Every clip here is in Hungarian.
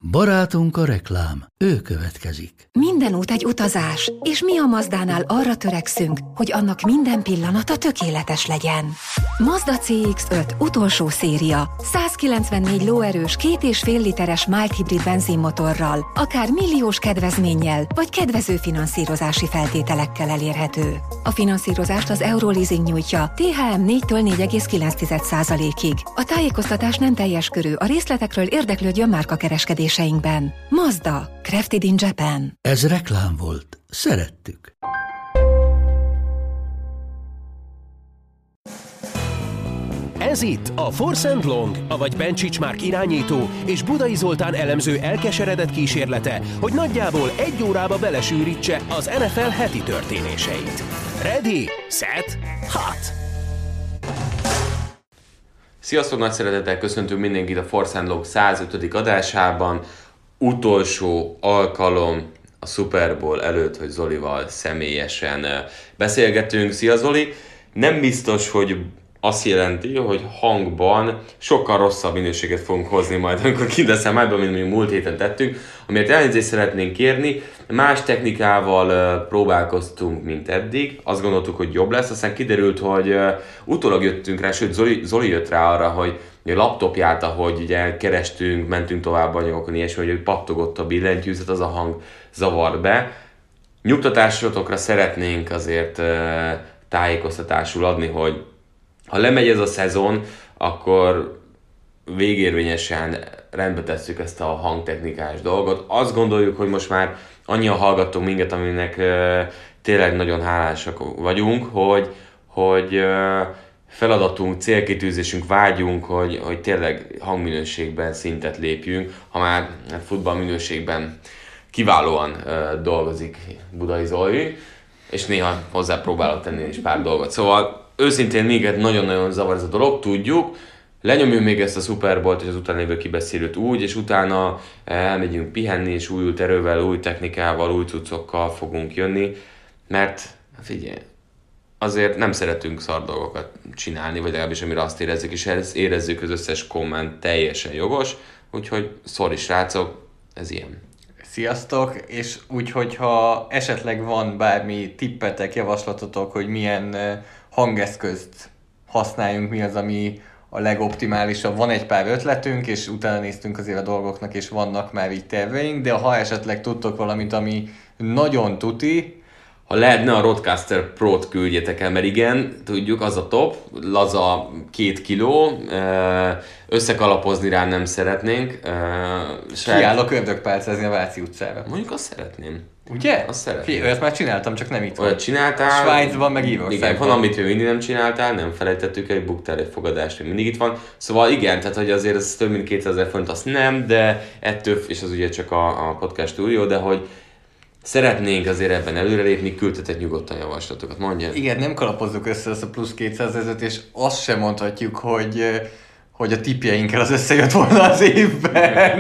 Barátunk a reklám, ő következik. Minden út egy utazás, és mi a Mazdánál arra törekszünk, hogy annak minden pillanata tökéletes legyen. Mazda CX-5 utolsó széria, 194 lóerős 2,5 literes mild hibrid benzinmotorral, akár milliós kedvezménnyel, vagy kedvező finanszírozási feltételekkel elérhető. A finanszírozást az Euroleasing nyújtja, THM 4-től 4,9%-ig. A tájékoztatás nem teljes körű, a részletekről érdeklődjön márkakereskedéseinkben. Mazda, crafted in Japan. Ez reklám volt. Szerettük. Ez itt a Force & Long, avagy Bencsics Márk irányító és Budai Zoltán elemző elkeseredett kísérlete, hogy nagyjából 1 órába belesűrítse az NFL heti történéseit. Ready, set, hot! Sziasztok, nagy szeretettel köszöntünk mindenkit a Force & Long 105. adásában. Utolsó alkalom a Super Bowl előtt, hogy Zolival személyesen beszélgetünk. Szia Zoli! Nem biztos, hogy azt jelenti, hogy hangban sokkal rosszabb minőséget fogunk hozni majd, amikor kint a szemályban, mint mondjuk múlt héten tettünk, amiért elnézést szeretnénk kérni. Más technikával próbálkoztunk, mint eddig. Azt gondoltuk, hogy jobb lesz, aztán kiderült, hogy utólag jöttünk rá, sőt Zoli jött rá arra, hogy a laptopját, ahogy ugye kerestünk, mentünk tovább anyagokon, ilyesmi, hogy pattogott a billentyűzet, az a hang zavart be. Nyugtatásotokra szeretnénk azért tájékoztatásul adni, hogy ha lemegy ez a szezon, akkor végérvényesen rendbe tesszük ezt a hangtechnikás dolgot. Azt gondoljuk, hogy most már annyian hallgattunk minket, aminek tényleg nagyon hálásak vagyunk, hogy feladatunk, célkitűzésünk, vágyunk, hogy tényleg hangminőségben szintet lépjünk, ha már futballminőségben kiválóan dolgozik Budai Zoli, és néha hozzá próbálok tenni is pár dolgot. Szóval őszintén minket nagyon-nagyon zavar ez a dolog, tudjuk, lenyomjuk még ezt a Super Bowl-t és az utánévő kibeszélőt úgy, és utána elmegyünk pihenni, és újult erővel, új technikával, új cuccokkal fogunk jönni, mert figyelj, azért nem szeretünk szar dolgokat csinálni, vagy legalábbis amire azt érezzük, és érezzük, az összes komment teljesen jogos, úgyhogy sorry srácok, ez ilyen. Sziasztok, és úgyhogy ha esetleg van bármi tippetek, javaslatotok, hogy milyen hangeszközt használjunk, mi az, ami a legoptimálisabb. Van egy pár ötletünk, és utána néztünk azért a dolgoknak, és vannak már így terveink, de ha esetleg tudtok valamit, ami nagyon tuti, ha lehetne, a Rodecaster Pro-t küldjetek el, mert igen, tudjuk, az a top, laza 2 kiló, összekalapozni rá nem szeretnénk. Kiállok ördögpálcázni a Váci utcára. Mondjuk azt szeretném. Ugye? Azt szeretném. Olyat már csináltam, csak nem itt van. Olyat csináltál. Svájcban, meg Írországban. Igen, van, amit még mindig nem csináltál, nem felejtettük el, hogy buktál egy fogadást, még mindig itt van. Szóval igen, tehát hogy azért ez több mint 2000 font, azt nem, de ettől, és az ugye csak a podcast stúdió, de hogy szeretnénk azért ebben előrelépni, küldtetek nyugodtan javaslatokat, mondja. Igen, nem kalapozzuk össze azt a plusz 200 000, és azt sem mondhatjuk, hogy a tippjeinkkel az összejött volna az évben.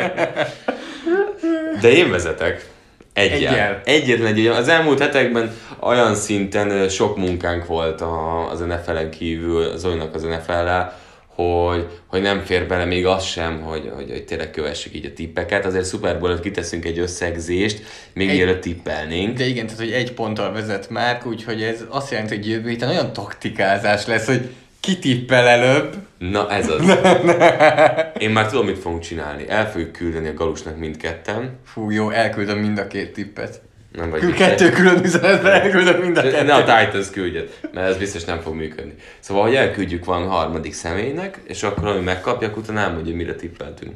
De én vezetek. Egyetlen egy. Az elmúlt hetekben olyan szinten sok munkánk volt az NFL-en kívül, Zolinak az NFL-lel, hogy nem fér bele még az sem, hogy tényleg kövessük így a tippeket. Azért Super Bowl-ot kiteszünk egy összegzést, még mielőtt tippelnénk. De igen, tehát hogy 1 ponttal vezet Márk, úgyhogy ez azt jelenti, hogy jövő héten olyan taktikázás lesz, hogy ki tippel előbb. Na ez az. Én már tudom, mit fogunk csinálni. El fogjuk küldeni a Galusnak mindketten. Fú, jó, elküldöm mind a 2 tippet. Nem vagy 2 külön üzenetben elküldöm mind a 2. Ne a Titans küldjed, mert ez biztos nem fog működni. Szóval, hogy elküldjük van harmadik személynek, és akkor, ami megkapják, utána elmondja, mire tippeltünk.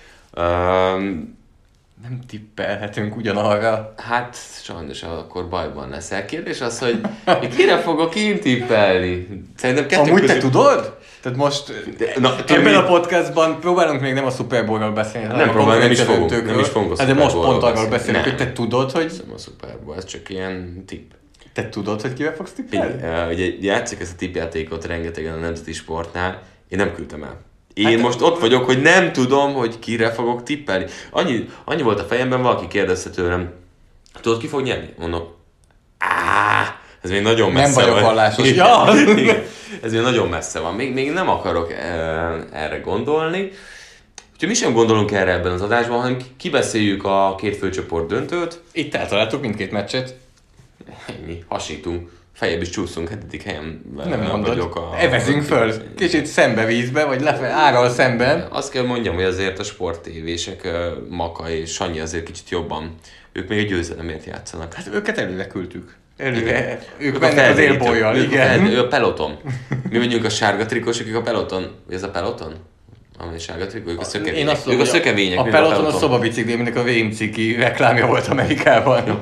Nem tippelhetünk ugyanarra. Hát, sajnos akkor bajban leszel. Kérdés az, hogy kire fogok én tippelni? Szerintem amúgy te tudod? Tehát most ebben a podcastban próbálunk még nem a Super Bowl-ról beszélni, nem próbálunk, nem is fogunk a de most pont arról beszélünk, hogy te tudod, hogy... Nem a Super Bowl, ez csak ilyen tipp. Te tudod, hogy kivel fogsz tippelni? Ugye játszik ezt a tippjátékot rengetegen a Nemzeti Sportnál, én nem küldtem el. Én most ott vagyok, hogy nem tudom, hogy kire fogok tippelni. Annyi volt a fejemben, valaki kérdezte tőlem, tudod, ki fog nyerni? Mondom, ez még nagyon messze van. Nem vagyok vallásos. Ez még nagyon messze van. Még nem akarok erre gondolni. Úgyhogy mi sem gondolunk erre ebben az adásban, hanem kibeszéljük a két főcsoport döntőt. Itt eltaláltuk mindkét meccset. Ennyi, hasítunk. Feljebb is csúszunk, 7. helyen Nem mondod, evezünk föl. Kicsit szembe vízbe, vagy lefelé, árral szemben. Azt kell mondjam, hogy azért a sporttévések, Maka és Sanyi azért kicsit jobban, ők még egy győzelemért játszanak. Hát őket előre küldtük. Előre. Ők mennek az élbolyjal, igen. Ő a peloton. Mi vagyunk a sárga trikósok, ők a peloton. Ez a peloton? Ami sárga trikó, ők a szökevények. Ők a szökevények. A peloton a szobabicikli, aminek a VMCiki reklámja volt Amerikában.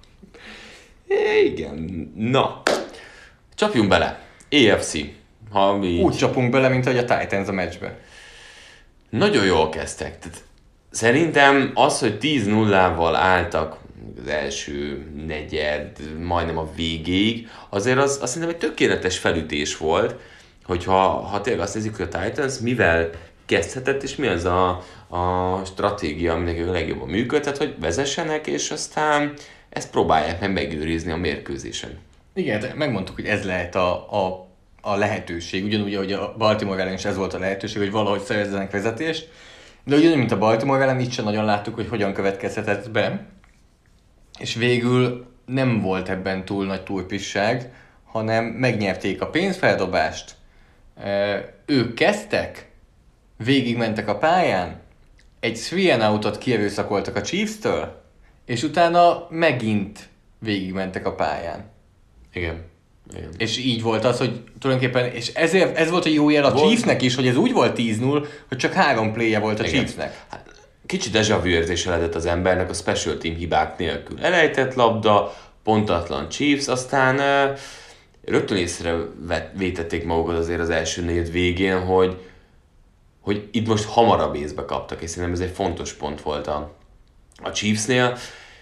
Igen. Na, csapjunk bele. AFC. Úgy csapunk bele, mint ahogy a Titans a meccsbe. Nagyon jól kezdtek. Tehát szerintem az, hogy 10-0-val álltak az első negyed, majdnem a végéig, azért az szerintem egy tökéletes felütés volt, hogyha tényleg azt nézzük, hogy a Titans mivel kezdhetett, és mi az a stratégia, ami nekik a legjobban működhet, hogy vezessenek, és aztán ezt próbálják meg megőrizni a mérkőzésen. Igen, megmondtuk, hogy ez lehet a lehetőség, ugyanúgy, ahogy a Baltimore ellen is ez volt a lehetőség, hogy valahogy szerezzenek vezetést, de ugyanúgy, mint a Baltimore ellen, itt sem nagyon láttuk, hogy hogyan következhetett be, és végül nem volt ebben túl nagy turpisság, hanem megnyerték a pénzfeldobást, ők kezdtek, végigmentek a pályán, egy 3-and-outot kierőszakoltak a Chiefs-től, és utána megint végigmentek a pályán. Igen. És így volt az, hogy tulajdonképpen, és ezért ez volt a jó jel a Chiefsnek is, hogy ez úgy volt 10-0, hogy csak 3 play-je volt a Chiefsnek. Hát, kicsit déjà vu érzése lehetett az embernek a special team hibák nélkül. Elejtett labda, pontatlan Chiefs, aztán rögtön észrevétették magukat azért az első negyed végén, hogy itt most hamarabb észbe kaptak, és szerintem ez egy fontos pont volt a Chiefsnél.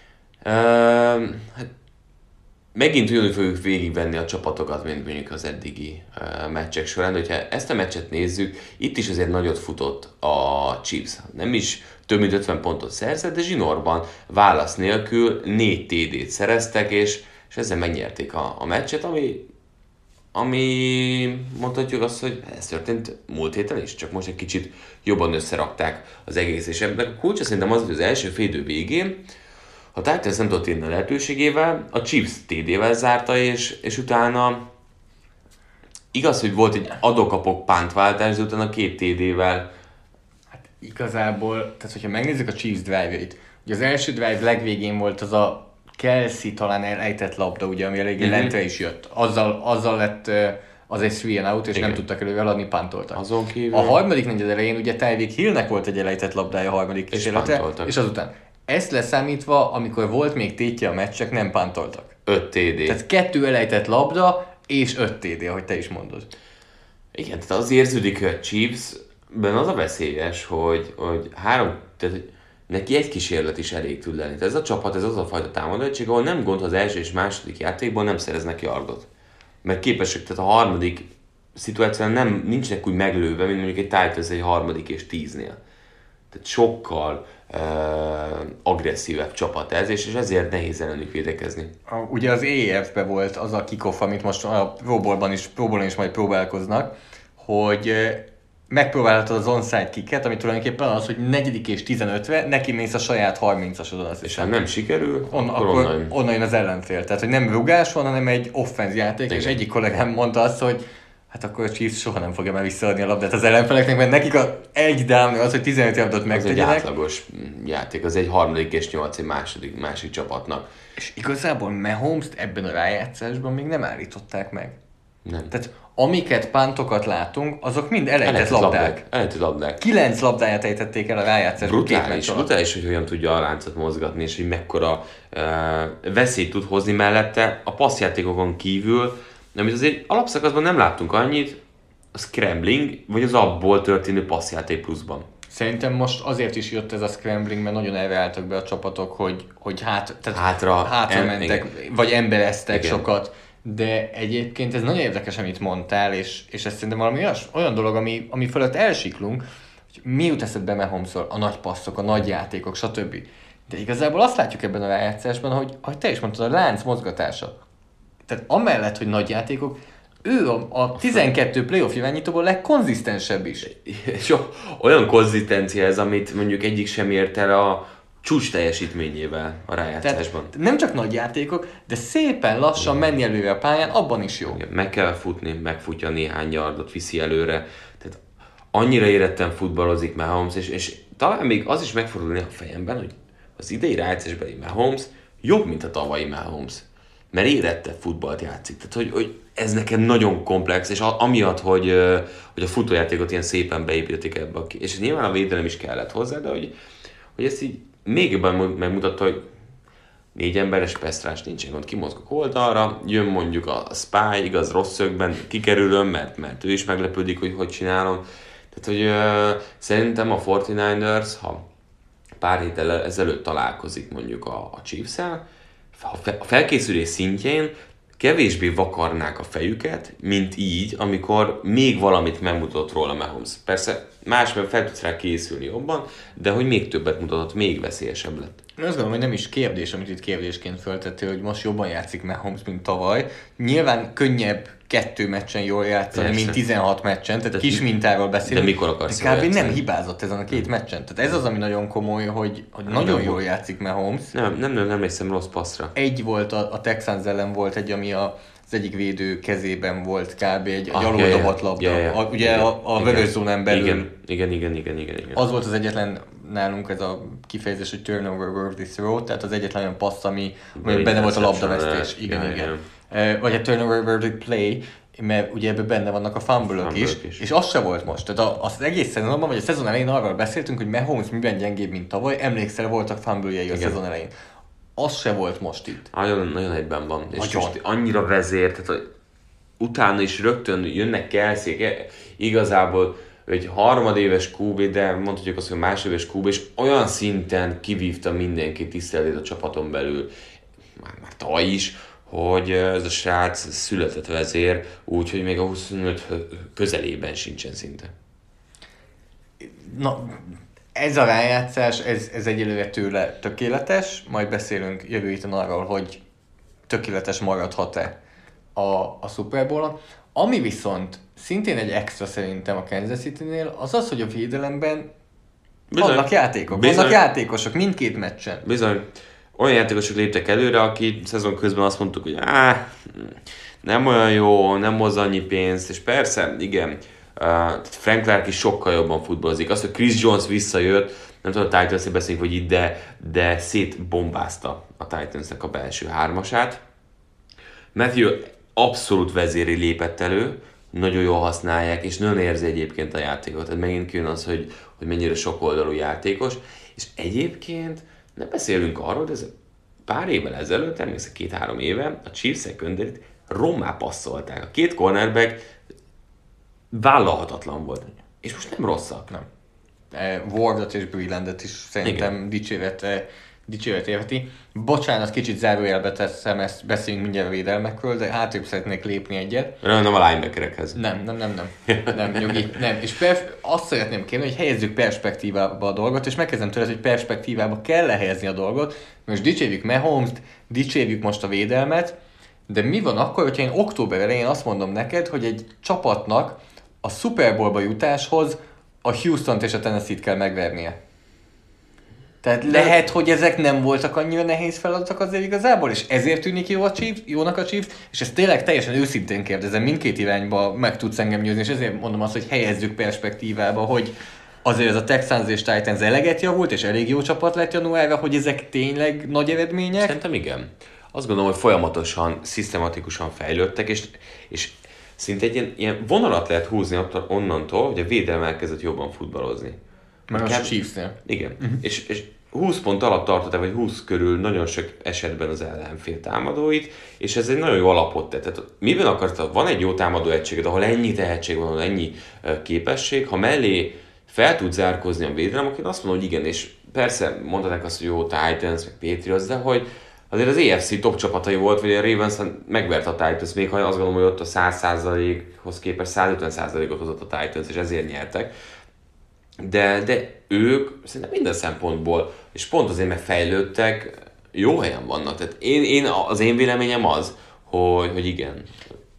Hát megint ugyanúgy fogjuk végigvenni a csapatokat, mint mondjuk az eddigi meccsek során, de hogyha ezt a meccset nézzük, itt is azért nagyot futott a Chiefs. Nem is több mint 50 pontot szerzett, de zsinórban válasz nélkül 4 TD-t szereztek, és ezzel megnyerték a meccset, ami mondhatjuk azt, hogy ez történt múlt héten is, csak most egy kicsit jobban összerakták az egész, és ebben a kulcsa szerintem az, hogy az első fél idő végén a Titans nem tudott érni a lehetőségével, a Chiefs TD-vel zárta, és utána igaz, hogy volt egy adok-kapok pántváltás, de utána 2 TD-vel. Hát igazából, tehát hogyha megnézzük a Chiefs drive-jait, ugye az első drive legvégén volt az a Kelsey talán elejtett labda, ugye, ami eléggé lentre is jött. Azzal lett az egy 3-and-out, és nem tudtak előre adni, pántoltak. Azon kívül... A harmadik negyed elején ugye Tyreek Hillnek volt egy elejtett labdája a harmadik kísérletre, és azután. Ezt leszámítva, amikor volt még tétje a meccsek, nem pántoltak. 5 TD. Tehát 2 elejtett labda, és 5 TD, ahogy te is mondod. Igen, tehát az érződik, hogy a Chiefsben az a veszélyes, hogy tehát neki egy kísérlet is elég tud lenni. Tehát ez a csapat, ez az a fajta támadóegység, ahol nem gond, az első és második játékban nem szereznek yardot. Mert képesek, tehát a harmadik szituációban nincsenek úgy meglőve, mint mondjuk egy Titans egy harmadik és 10-nél. Tehát sokkal agresszívebb csapat ez, és ezért nehéz ellenük védekezni. Ugye az EF-ben volt az a kickoff, amit most a Pro Bowl-ban is majd próbálkoznak, hogy megpróbálhatod az onside kicket, ami tulajdonképpen az, hogy 4. és 15-re neki mész a saját 30-asodon. És ha nem sikerül, akkor onnan jön az ellenfél. Tehát, hogy nem rugás van, hanem egy offense játék, igen. És egyik kollégám mondta azt, hogy hát akkor a Chiefs soha nem fogja már visszaadni a labdát az ellenfeleknek, mert nekik egy down az, hogy 15 yardot megtegyenek. Az egy átlagos játék, az egy harmadik és 8 egy másik csapatnak. És igazából Mahomes-t ebben a rájátszásban még nem állították meg. Nem. Tehát amiket pántokat látunk, azok mind elejtett labdák. 9 labdáját ejtették el a rájátszásban. Brutális, hogy hogyan tudja a láncot mozgatni, és hogy mekkora veszélyt tud hozni mellette a passzjátékokon kívül, amit azért alapszakaszban nem láttunk annyit, a scrambling, vagy az abból történő passzjáték pluszban. Szerintem most azért is jött ez a scrambling, mert nagyon erre álltak be a csapatok, hogy hátra mentek, vagy embereztek sokat. De egyébként ez nagyon érdekes, amit mondtál, és ez szerintem valami olyan dolog, ami fölött elsiklunk, hogy mi jut eszedbe Mahomesról, a nagy passzok, a nagy játékok, stb. De igazából azt látjuk ebben a rájátszásban, hogy te is mondtad, a lánc mozgatása. Tehát amellett, hogy nagy játékok, ő a 12 playoff irányítóból legkonzisztensebb is. És olyan konzisztencia ez, amit mondjuk egyik sem ért el a csúcs teljesítményével a rájátszásban. Tehát nem csak nagy játékok, de szépen lassan menni előre a pályán, abban is jó. Meg kell futni, megfutja néhány yardot, viszi előre. Tehát annyira éretten futballozik Mahomes, és talán még az is megfordulni a fejemben, hogy az idei rájátszásbeli Mahomes jobb, mint a tavalyi Mahomes. Mert érettebb futballt játszik. Tehát, hogy ez nekem nagyon komplex, és amiatt, hogy a futójátékot ilyen szépen beépítették ebbe, és nyilván a védelem is kellett hozzá, de hogy ezt így még jobban megmutatta, hogy 4 emberes pesztrás nincsen gond, kimozgok oldalra, jön mondjuk a spy, igaz rossz szögben, kikerülöm, mert ő is meglepődik, hogy csinálom. Tehát, hogy szerintem a 49ers, ha pár héttel ezelőtt találkozik mondjuk a Chiefs-el, a felkészülés szintjén kevésbé vakarnák a fejüket, mint így, amikor még valamit megmutatott róla Mahomes. Persze másban fel tudsz rá készülni jobban, de hogy még többet mutatott, még veszélyesebb lett. Én azt gondolom, hogy nem is kérdés, amit itt kérdésként föltettél, hogy most jobban játszik Mahomes, mint tavaly. Nyilván könnyebb 2 meccsen jól játszani, persze, mint 16 meccsen, tehát kis mintáról beszélünk. De mikor akarsz jól játszani? Nem hibázott ezen a 2 meccsen. Tehát ez az, ami nagyon komoly, hogy nagyon jól játszik Mahomes. Nem emlékszem rossz passzra. Egy volt a Texans ellen volt egy, ami az egyik védő kezében volt kb. Egy alul dobott labda. Ugye a vörös zónán belül. Igen. Az volt az egyetlen nálunk ez a kifejezés, hogy turnover worthy throw, tehát az egyetlen olyan passz, ami benne volt a labdavesztés. Igen. Vagy a turnover worthy play, mert ugye ebben benne vannak a fumble-ök is, és az se volt most. Tehát az egész szezonban, vagy a szezon elején arról beszéltünk, hogy Mahomes miben gyengébb, mint tavaly, emlékszel, voltak fumble-jei a szezon elején. Az se volt most itt. Nagyon egyben van. És annyira vezér, tehát hogy utána is rögtön jönnek Kelszék, igazából egy harmadéves QB, de mondhatjuk azt, hogy másodéves QB, és olyan szinten kivívta mindenki tiszteletét a csapaton belül, már tavaly is, hogy ez a srác született vezér, úgyhogy még a 25 közelében sincsen szinte. Na, ez a rájátszás, ez egyelőre tőle tökéletes, majd beszélünk jövő héten arról, hogy tökéletes maradhat-e a Super Bowl-on. Ami viszont szintén egy extra szerintem a Kansas City-nél, az az, hogy a védelemben vannak játékok, vannak játékosok mindkét meccsen. Bizony. Olyan játékosok léptek előre, aki szezon közben azt mondtuk, hogy nem olyan jó, nem hoz annyi pénzt, és persze, igen, Frank Clark is sokkal jobban futballozik. Az, hogy Chris Jones visszajött, nem tudom, a Titans-et beszélünk, hogy itt, de szétbombázta a Titansnek a belső hármasát. Matthew abszolút vezéri lépett elő, nagyon jól használják, és nagyon érzi egyébként a játékot. Tehát megint kijön az, hogy mennyire sokoldalú játékos, és egyébként nem beszélünk arról, de ez pár évvel ezelőtt, emlékszem 2-3 éve, a Chiefs secondaryt rommá passzolták. A 2 cornerback vállalhatatlan volt. És most nem rosszak. Nem. Wardot és Breelandet is szerintem dicséret élheti. Bocsánat, kicsit zárójelbe teszem, ezt beszélünk mindjárt a védelmekről, de hátrébb szeretnék lépni egyet. Nem a linebackerekhez. Nem, nyugi. Nem. És azt szeretném kérni, hogy helyezzük perspektívába a dolgot, és megkezdem tőled, hogy perspektívába kell helyezni a dolgot. Most dicsérjük Mahomes-t, dicsérjük most a védelmet, de mi van akkor, hogyha én október elején azt mondom neked, hogy egy csapatnak a Super Bowl-ba jutáshoz a Houstont és a Tennessee-t kell megvernie? Tehát lehet, hogy ezek nem voltak annyira nehéz feladatok azért igazából, és ezért tűnik jónak a Chiefs, és ezt tényleg teljesen őszintén kérdezem, mindkét irányba meg tudsz engem győzni, és ezért mondom azt, hogy helyezzük perspektívába, hogy azért ez a Texans és Titans eleget javult, és elég jó csapat lett januárra, hogy ezek tényleg nagy eredmények. Szerintem igen. Azt gondolom, hogy folyamatosan, szisztematikusan fejlődtek, és szinte egy ilyen vonalat lehet húzni onnantól, hogy a védelem elkezdett jobban futballozni. Mert a Chiefsnél. Igen. És 20 pont alatt tartották, vagy 20 körül nagyon sok esetben az ellenfél támadóit, és ez egy nagyon jó alapot tett. Tehát miben akarsz, van egy jó támadó egységed, ahol ennyi tehetség van, ahol ennyi képesség, ha mellé fel tud zárkózni a védelem, akkor azt mondom, hogy igen, és persze mondhatják azt, hogy jó Titans, meg Patriots, de hogy azért az AFC top csapatai volt, vagy a Ravens megvert a Titans, még ha azt gondolom, hogy ott a 100%-hoz képest 150%-ot hozott a Titans, és ezért nyertek. De ők szerintem minden szempontból, és pont azért, mert fejlődtek, jó helyen vannak. Tehát az én véleményem az, hogy igen.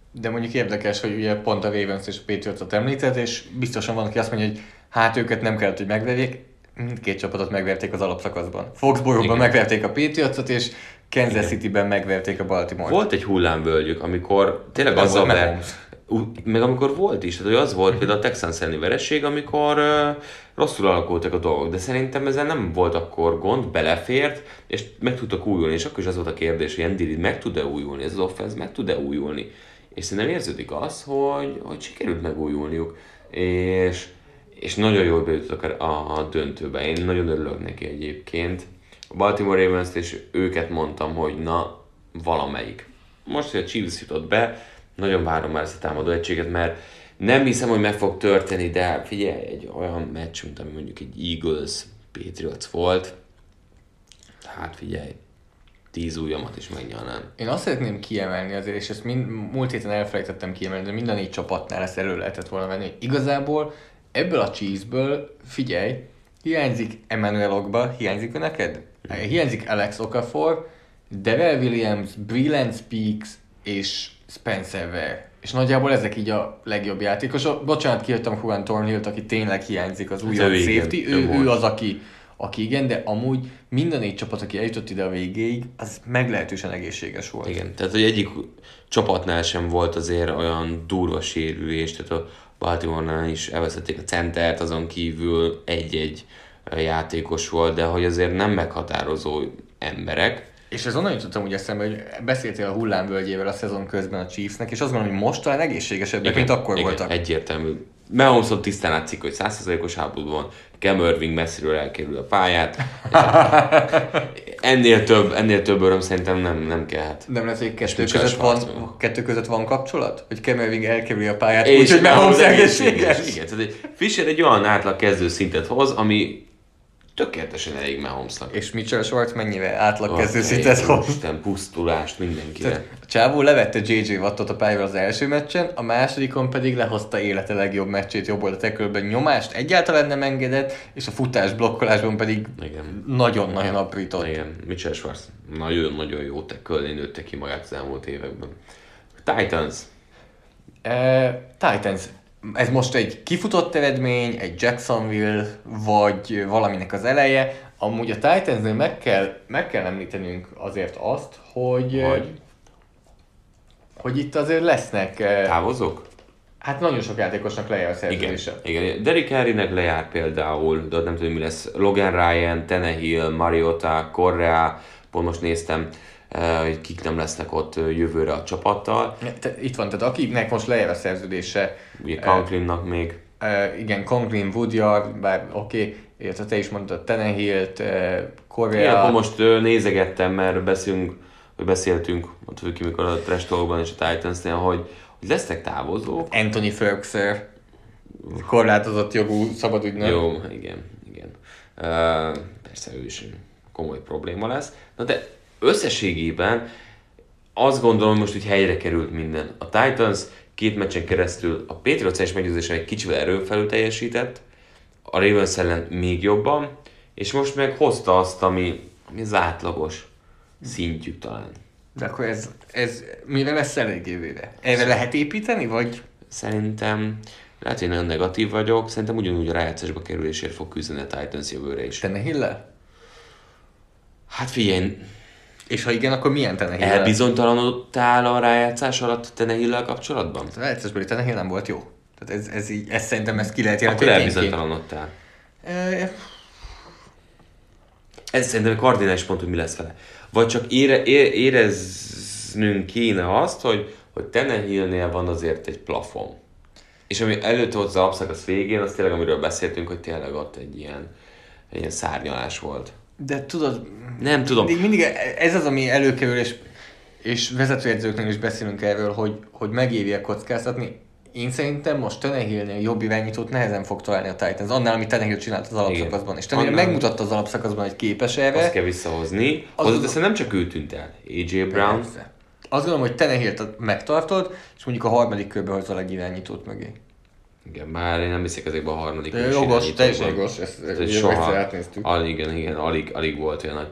De mondjuk érdekes, hogy ugye pont a Ravens és a Patriots-ot említett, és biztosan van, aki azt mondja, hogy hát őket nem kellett, hogy megverjék. Mindkét csapatot megverték az alapszakaszban. Foxborough-ban megverték a Patriots-ot, és Kansas City-ben megverték a Baltimore-t. Volt egy hullámvölgyük, amikor tényleg azzal meg amikor volt is, tehát hogy az volt például a Texans elleni vereség, amikor rosszul alakultak a dolgok, de szerintem ezzel nem volt akkor gond, belefért, és meg tudtak újulni, és akkor is az volt a kérdés, hogy Andy Reid meg tud-e újulni, ez az offense meg tud-e újulni, és szerintem érződik az, hogy sikerült megújulniuk, és nagyon jól bejutottak a döntőbe, én nagyon örülök neki egyébként. A Baltimore Ravens-t és őket mondtam, hogy na, valamelyik. Most, hogy a Chiefs jutott be, nagyon várom már ezt a támadó egységet, mert nem hiszem, hogy meg fog történni, de figyelj, egy olyan meccs, mint ami mondjuk egy Eagles-Patriots volt, hát figyelj, 10 ujjamat is megnyalnám. Én azt szeretném kiemelni azért, és ezt múlt héten elfelejtettem kiemelni, de mind a 4 csapatnál ezt elő lehetett volna venni, hogy igazából ebből a Chiefsből, figyelj, hiányzik Emmanuel Ogba, hiányzik neked? Hiányzik Alex Okafor, Darrell Williams, Breland Speaks és Spencer Ware. És nagyjából ezek így a legjobb játékosok. Bocsánat, kihagytam Juan Thornhill-t, aki tényleg hiányzik, az újabb safety. Ő az, aki igen, de amúgy mind a 4 csapat, aki eljutott ide a végéig, az meglehetősen egészséges volt. Igen, tehát hogy egyik csapatnál sem volt azért olyan durva sérülés, tehát a Baltimore-nál is elvesztették a centert, azon kívül egy-egy játékos volt, de hogy azért nem meghatározó emberek. És ez onnan jutottam úgy eszembe, hogy beszéltél a hullámvölgyével a szezon közben a Chiefsnek, és azt gondolom, hogy most talán egészségesebbek, mint akkor voltak. Egyértelmű. Mahomesot tisztán látszik, hogy 100%-os háborúban van, Cam Irving messziről elkerül a pályát. ennél több öröm szerintem nem kellhet. Nem lesz, hogy kettő között van kapcsolat? Hogy Cam Irving elkerüli a pályát, úgyhogy Mahomes egészséges? Igen, tehát Fisher egy olyan átlag kezdő szintet hoz, ami tökéletesen elég Mahomesnak. És Mitchell Schwartz mennyire átlag kezdőszintet hoz? Isten pusztulást mindenkire. A csávó levette J.J. Wattot a pályára az első meccsen, a másodikon pedig lehozta élete legjobb meccsét jobb oldalt tekölben, nyomást egyáltalán nem engedett, és a futás blokkolásban pedig nagyon-nagyon aprított. Igen, Mitchell Schwartz nagyon-nagyon jó tekölni nőtte ki magát az elmúlt években. Titans. Titans. Ez most egy kifutott eredmény, egy Jacksonville, vagy valaminek az eleje. Amúgy a Titansnél meg kell említenünk azért azt, hogy itt azért lesznek... Távozók? Hát nagyon sok játékosnak lejár a szerződése. Igen. Derrick Henrynek lejár például, de nem tudom mi lesz. Logan Ryan, Tannehill, Mariota, Correa, pont most néztem, hogy kik nem lesznek ott jövőre a csapattal. Itt van, tehát akinek most lejár a szerződése. Ugye Conklinnak még. Igen, Conklin, Woodyard, bár oké, illetve te is mondtad Tannehillt, Correa. Igen, akkor most nézegettem, mert beszéltünk, ott ki mikor a Trash Talkban és a Titansnél, hogy lesznek távozók. Anthony Ferguson, korlátozott jogú szabadügynök. Jó, igen. Persze ő is komoly probléma lesz. Na de összességében azt gondolom, hogy most úgy helyre került minden. A Titans 2 meccsen keresztül a Patriots meggyőzésen egy kicsivel erőfelül teljesített, a Ravens ellen még jobban, és most meg hozta azt, ami az átlagos szintjük talán. De akkor ez mire lesz elég jövőre? Erre lehet építeni, vagy? Szerintem, lehet, hogy nagyon negatív vagyok, szerintem ugyanúgy a rájátszásba kerülésért fog küzdeni a Titans jövőre is. Tannehill-lel? Hát figyelj, és ha igen, akkor milyen Tannehill-lel? Elbizonytalanodtál a rájátszás alatt Tannehill-lel kapcsolatban? A rájátszásbeli Tannehill nem volt jó. Tehát ez szerintem ezt ki lehet jelenteni. Akkor elbizonytalanodtál. Ez szerintem a kardinális pont, hogy mi lesz vele. Vagy csak éreznünk kéne azt, hogy Tannehillnél van azért egy plafon. És ami előtt volt az alapszakasz végén, az tényleg, amiről beszéltünk, hogy tényleg ott egy ilyen szárnyalás volt. De tudod, nem tudom. Mindig ez az, ami előkerül, és vezetőedzőknél is beszélünk erről, hogy megéri kockáztatni. Én szerintem most Tannehillnél jobb irányítót nehezen fog találni a Titans, annál, amit Tannehill csinált az alapszakaszban. És Tannehill megmutatta az alapszakaszban, hogy képes erre. Azt kell visszahozni. Hozzáteszem, nem csak ő tűnt el. A.J. Brown. Persze. Azt gondolom, hogy Tannehillt megtartod, és mondjuk a harmadik körbe hozol egy irányítót mögé. Igen, bár én nem hiszek ezekben a harmadik körös irányítóban. Teljesen jogos, ezt soha átnéztük. Alig volt olyan,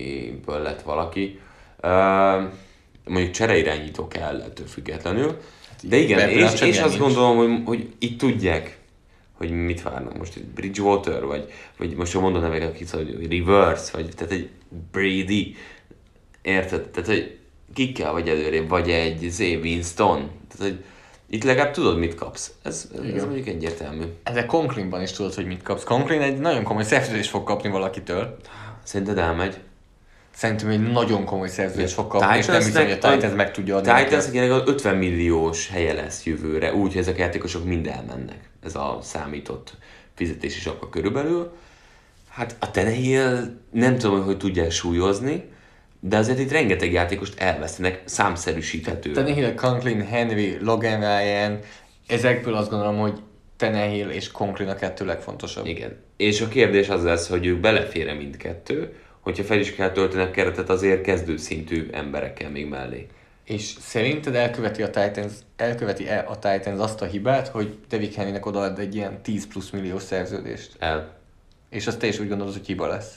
akiből lett valaki. Mondjuk csereirányító kell ettől függetlenül. De igen, és azt gondolom, hogy itt tudják, hogy mit várnak most, egy Bridgewater, vagy most jól mondom neveket, hogy Reverse, vagy tehát egy Brady, érted? Tehát, hogy kikkel vagy előrébb, vagy egy Winston, tehát, hogy itt legalább tudod, mit kapsz. Ez mondjuk egyértelmű. Ezek Conklinban is tudod, hogy mit kapsz. Conklin egy nagyon komoly szerződést fog kapni valakitől. Szerinted elmegy? Szerintem egy nagyon komoly szerződést fog kapni, és nem hiszem, hogy a Titans meg tudja adni. Titansnek 50 milliós helye lesz jövőre, úgy, hogy ezek a játékosok mind elmennek. Ez a számított fizetési sapka körülbelül. Hát a Tannehill nem tudom, hogy tudják súlyozni, de azért itt rengeteg játékost elvesztenek számszerűsíthető. Tannehill, Conklin, Henry, Logan Ryan, ezekből azt gondolom, hogy Tannehill és Conklin a kettő legfontosabb. Igen. És a kérdés az lesz, hogy ők belefér-e mindkettő, hogyha fel is kell töltenek keretet azért kezdőszintű emberekkel még mellé. És szerinted elköveti-e a Titans azt a hibát, hogy Derrick Henrynek odaad egy ilyen 10 plusz milliós szerződést? És azt te is úgy gondolod, hogy hiba lesz?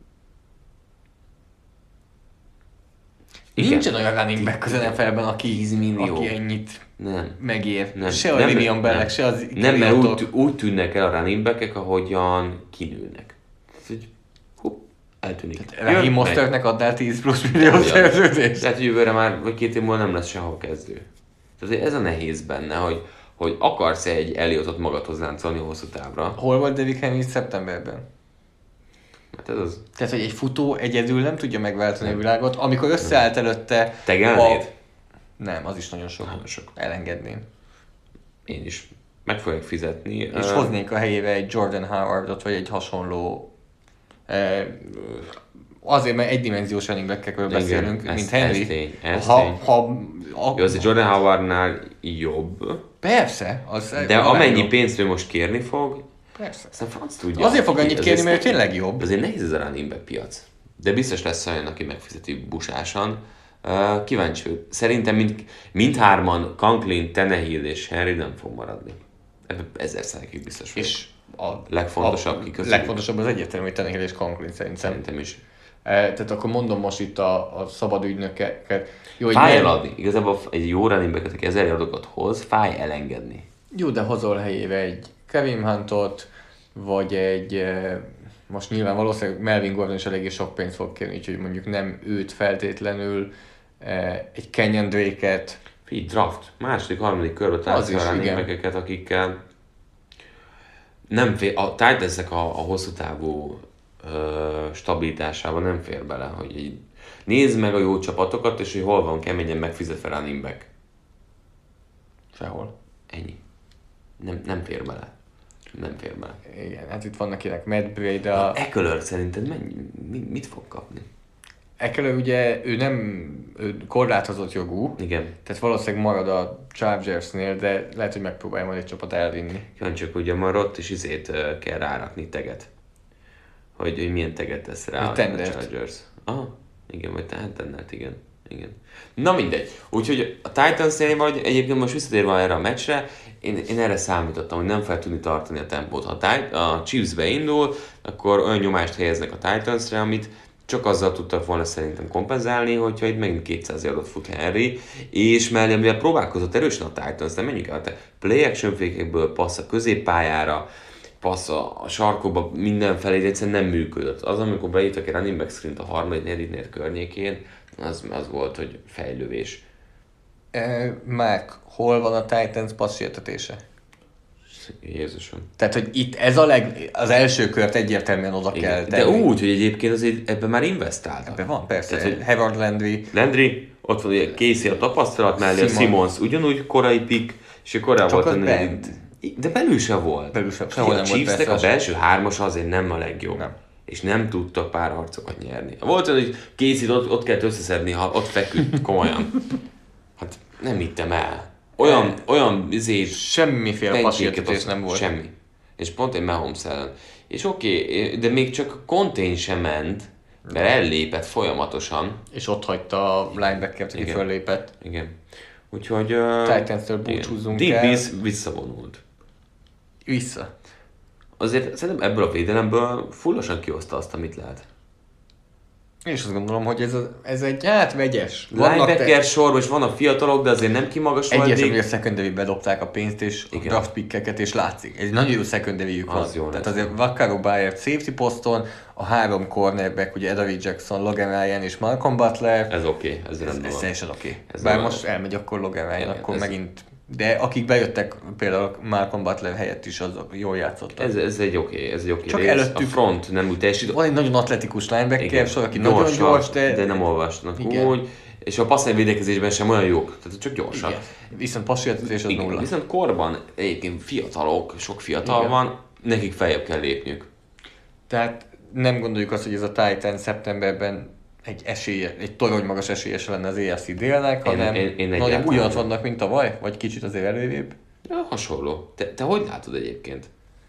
Igen. Nincsen olyan running back az NFL-ben, aki ennyit megér. Nem. Se a Le'Veon Bell, se az nem, mert úgy tűnnek el a running back-ek, ahogyan kinőnek. Eltűnik. Raheem Mostertnek adnál 10 plusz millió szerződést? Tehát jövőre már, vagy 2 év múlva nem lesz sehol kezdő. Tehát ez a nehéz benne, hogy akarsz-e egy Elliotot magadhoz láncolni hosszú távra. Hol volt Derrick Henry szeptemberben? Hát ez az. Tehát, hogy egy futó egyedül nem tudja megváltani a világot, amikor összeállt előtte... Tegelnéd? Nem, az is nagyon sok. Elengedném. Én is. Meg fogják fizetni. És hoznék a helyébe egy Jordan Howardot, vagy egy hasonló... Azért, mert egydimenziós running back-ekről beszélünk, mint Henry. Ez tény. Jó, azért Jordan Howardnál jobb. Persze. De amennyi pénzt ő most kérni fog, persze. Aztán franc tudja. Azért fog annyit kérni, mert tényleg jobb. Azért nehéz ez a running back piac. De biztos lesz olyan, aki megfizeti busásan. Kíváncsi. Szerintem mindhárman, Conklin, Tannehill és Henry nem fog maradni. Ebben 1000% biztos vagyok. És a legfontosabb kiközül. Legfontosabb az egyértelmű, hogy Tannehill és Conklin szerintem is. Tehát akkor mondom most itt a szabad ügynökeket. Fáj eladni. Igazából egy jó running backet, aki 1000 yardokat hoz, fáj elengedni. Jó, de hozol helyébe egy Kevin Huntot, vagy egy... Most nyilván valószínűleg Melvin Gordon is eléggé sok pénzt fog kérni, úgyhogy mondjuk nem őt feltétlenül, egy Kenyon Drake-et. Draft. Második, harmadik körbe találsz a running backeket, akikkel nem fér, a Titansnek a hosszú távú stabilitásában nem fér bele, hogy így nézd meg a jó csapatokat, és hogy hol van keményen megfizetve running back. Sehol. Ennyi. Nem fér bele. Nem fér bele. Igen, hát itt vannak ilyenek Matt Braid, Eckler szerinted mit fog kapni? Eckler ugye, ő korlátozott jogú. Igen. Tehát valószínűleg marad a Chargersnél, de lehet, hogy megpróbálja majd egy csapat elvinni. Csak ugye már ott is kell rárakni teget. Hogy milyen teget tesz rá a Chargers. Igen, vagy tendert, igen. Na mindegy. Úgyhogy a Titansnél vagy, egyébként most visszatérve erre a meccsre, én erre számítottam, hogy nem fel tudni tartani a tempót. Ha a Chiefs beindul, akkor olyan nyomást helyeznek a Titansre, amit csak azzal tudtak volna szerintem kompenzálni, hogyha itt megint 200 yardot fut Henry, és mellé, mivel próbálkozott erősen a Titans, de menjünk el, play action fékekből passz a középpályára, passz a sarkokba, mindenfelé, egyszerűen nem működött. Az, amikor beírtak egy running back screen-t a 3-4 környékén, az volt, hogy fejlővés. Mark, hol van a Titans passzsértetése? Jézusom. Tehát, hogy itt ez az első kört egyértelműen oda kell tenni. De úgy, hogy egyébként azért ebben már investáltak. Ebben van, persze. Tehát, Howard Landry, ott van ugye Casey a tapasztalat mellé, a Simmons ugyanúgy korai pick, és korábban volt bent. De belül se volt. A Chiefsnek a belső hármas azért nem a legjobb. Nem. És nem tudtak pár harcokat nyerni. Volt olyan, hogy Casey ott kellett összeszedni, ha ott feküdt komolyan. Hát nem hittem el. Olyan semmiféle passzsértetés nem volt. Semmi. És pont egy Mahomes ellen. És oké, de még csak contain sem ment, mert ellépett folyamatosan. És ott hagyta a linebackert, aki föllépett. Igen. Úgyhogy... Titans-től búcsúzzunk el. Visszavonult. Vissza. Azért szerintem ebből a védelemből fullosan kihozta azt, amit lehet. És azt gondolom, hogy ez egy vegyes. Linebacker sorban is van a fiatalok, de azért nem kimagasolódik. Egyértelmű, hogy a secondary bedobták a pénzt és a draft pickeket, és látszik. Egy nagyon jó secondary-jük van. Tehát azért Vaccaro Bayard safety poszton, a 3 cornerback, ugye Adoree Jackson, Logan Ryan és Malcolm Butler. Ez oké, ez rendben van. Ez teljesen oké. Bár most elmegy akkor Logan Ryan, akkor megint... De akik bejöttek, például Malcolm Butler helyett is, az jól játszottak. Ez egy oké Csak rész. előttük a front nem úgy teljesít. Van egy nagyon atletikus linebacker sor, aki nagyon gyors, de nem olvasnak úgy. És a passzai védekezésben sem olyan jók, tehát csak gyorsak. Igen. Viszont passzjátékos az nulla. Viszont korban egyébként fiatalok, sok fiatal van, nekik feljebb kell lépniük. Tehát nem gondoljuk azt, hogy ez a Titan szeptemberben egy torony magas esélyes lenne az AFC délnek, hanem nagyon ugyanaz vannak, mint tavaly, vagy kicsit azért előrébb. Ja, hasonló. Te hogy látod egyébként?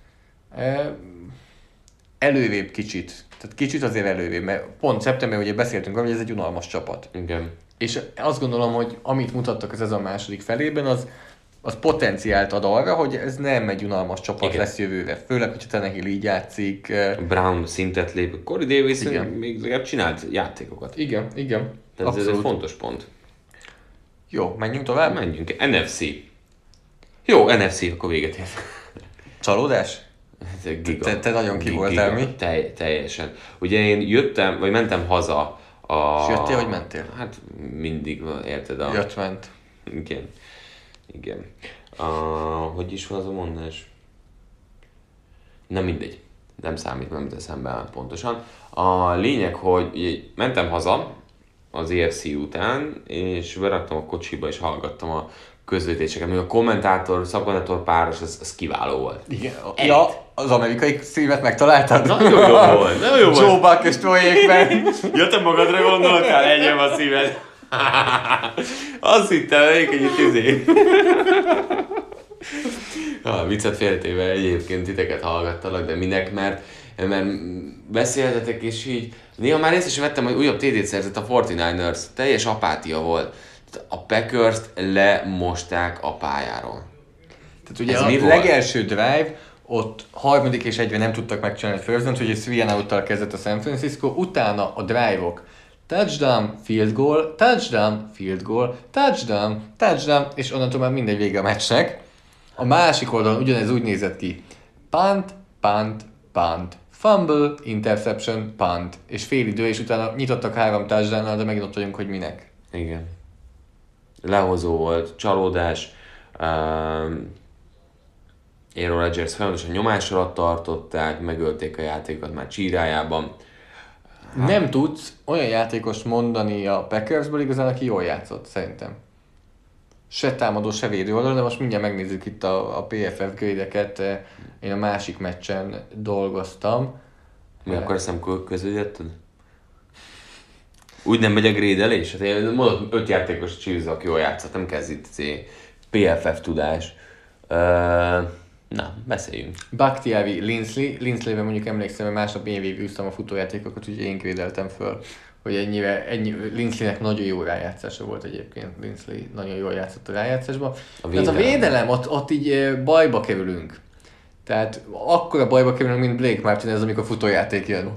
Előrébb kicsit. Tehát kicsit azért előrébb, mert pont szeptemberben ugye beszéltünk arról, hogy ez egy unalmas csapat. Igen. És azt gondolom, hogy amit mutattak az a második felében, az potenciált ad arra, hogy ez nem egy unalmas csapat lesz jövőre. Főleg, hogyha Tannehill így játszik. Brown szintet lép. Corey Davis még legalább csinált játékokat. Igen. Tehát ez egy fontos pont. Jó, menjünk tovább? Menjünk. NFC. Jó, NFC, akkor véget ért. Csalódás? Te nagyon ki voltál, mi? Teljesen. Ugye én mentem haza És jöttél, vagy mentél? Hát mindig, érted? Jött-ment. Igen. Hogy is van az a mondás? Nem mindegy. Nem számít, nem jut eszembe pontosan. A lényeg, hogy mentem haza az EFC után, és beraktam a kocsiba, és hallgattam a közvetítéseket. Még a szakkommentátor páros, az kiváló volt. Igen. Ja, az amerikai szívet megtaláltad? Nagyon jó volt. Joe Buck és Troyékben. Jöttem magadra gondoltál, egyem a szíved. Azt hittem, egy viccet féltéve egyébként titeket hallgattalak, de minek, mert beszéltetek, és így néha már észre sem vettem, hogy újabb TD-t szerzett a 49ers. Teljes apátia volt. A Packers-t lemosták a pályáról. Tehát ugye a legelső drive, ott 3. és 1-re nem tudtak megcsinálni a first down-t, hogy Swian out-tal kezdett a San Francisco, utána a drive-ok touchdown, field goal, touchdown, field goal, touchdown, touchdown, és onnantól már mindegy vége a meccsnek. A másik oldalon ugyanez úgy nézett ki. Punt, punt, punt, fumble, interception, punt, és fél idő, és utána nyitottak 3 touchdownnal, de megint ott vagyunk, hogy minek. Igen. Lehozó volt, csalódás. Aaron Rodgers folyamatosan nyomás alatt tartották, megölték a játékot már csírájában. Nem tudsz olyan játékost mondani a Packersből igazán, aki jól játszott, szerintem. Se támadó, se védő oldalon, de most mindjárt megnézzük itt a PFF grade-eket. Én a másik meccsen dolgoztam. Mi akkor szem közüljötted? Úgy nem megy a grédelés? Hát én mondom, 5 játékos csírzak, aki jól játszott, nem kezd itt PFF tudás. Na, beszéljünk. Bakhtiari, Linsley-ben mondjuk emlékszem, hogy másnap én végigűztem a futójátékokat, úgyhogy én grédeltem föl, hogy ennyi Linsleynek nagyon jó rájátszása volt egyébként. Linsley nagyon jól játszott a rájátszásban. Tehát a védelem, ott így bajba kerülünk. Tehát akkora bajba kerülünk, mint Blake Martinez, amikor futójáték jön.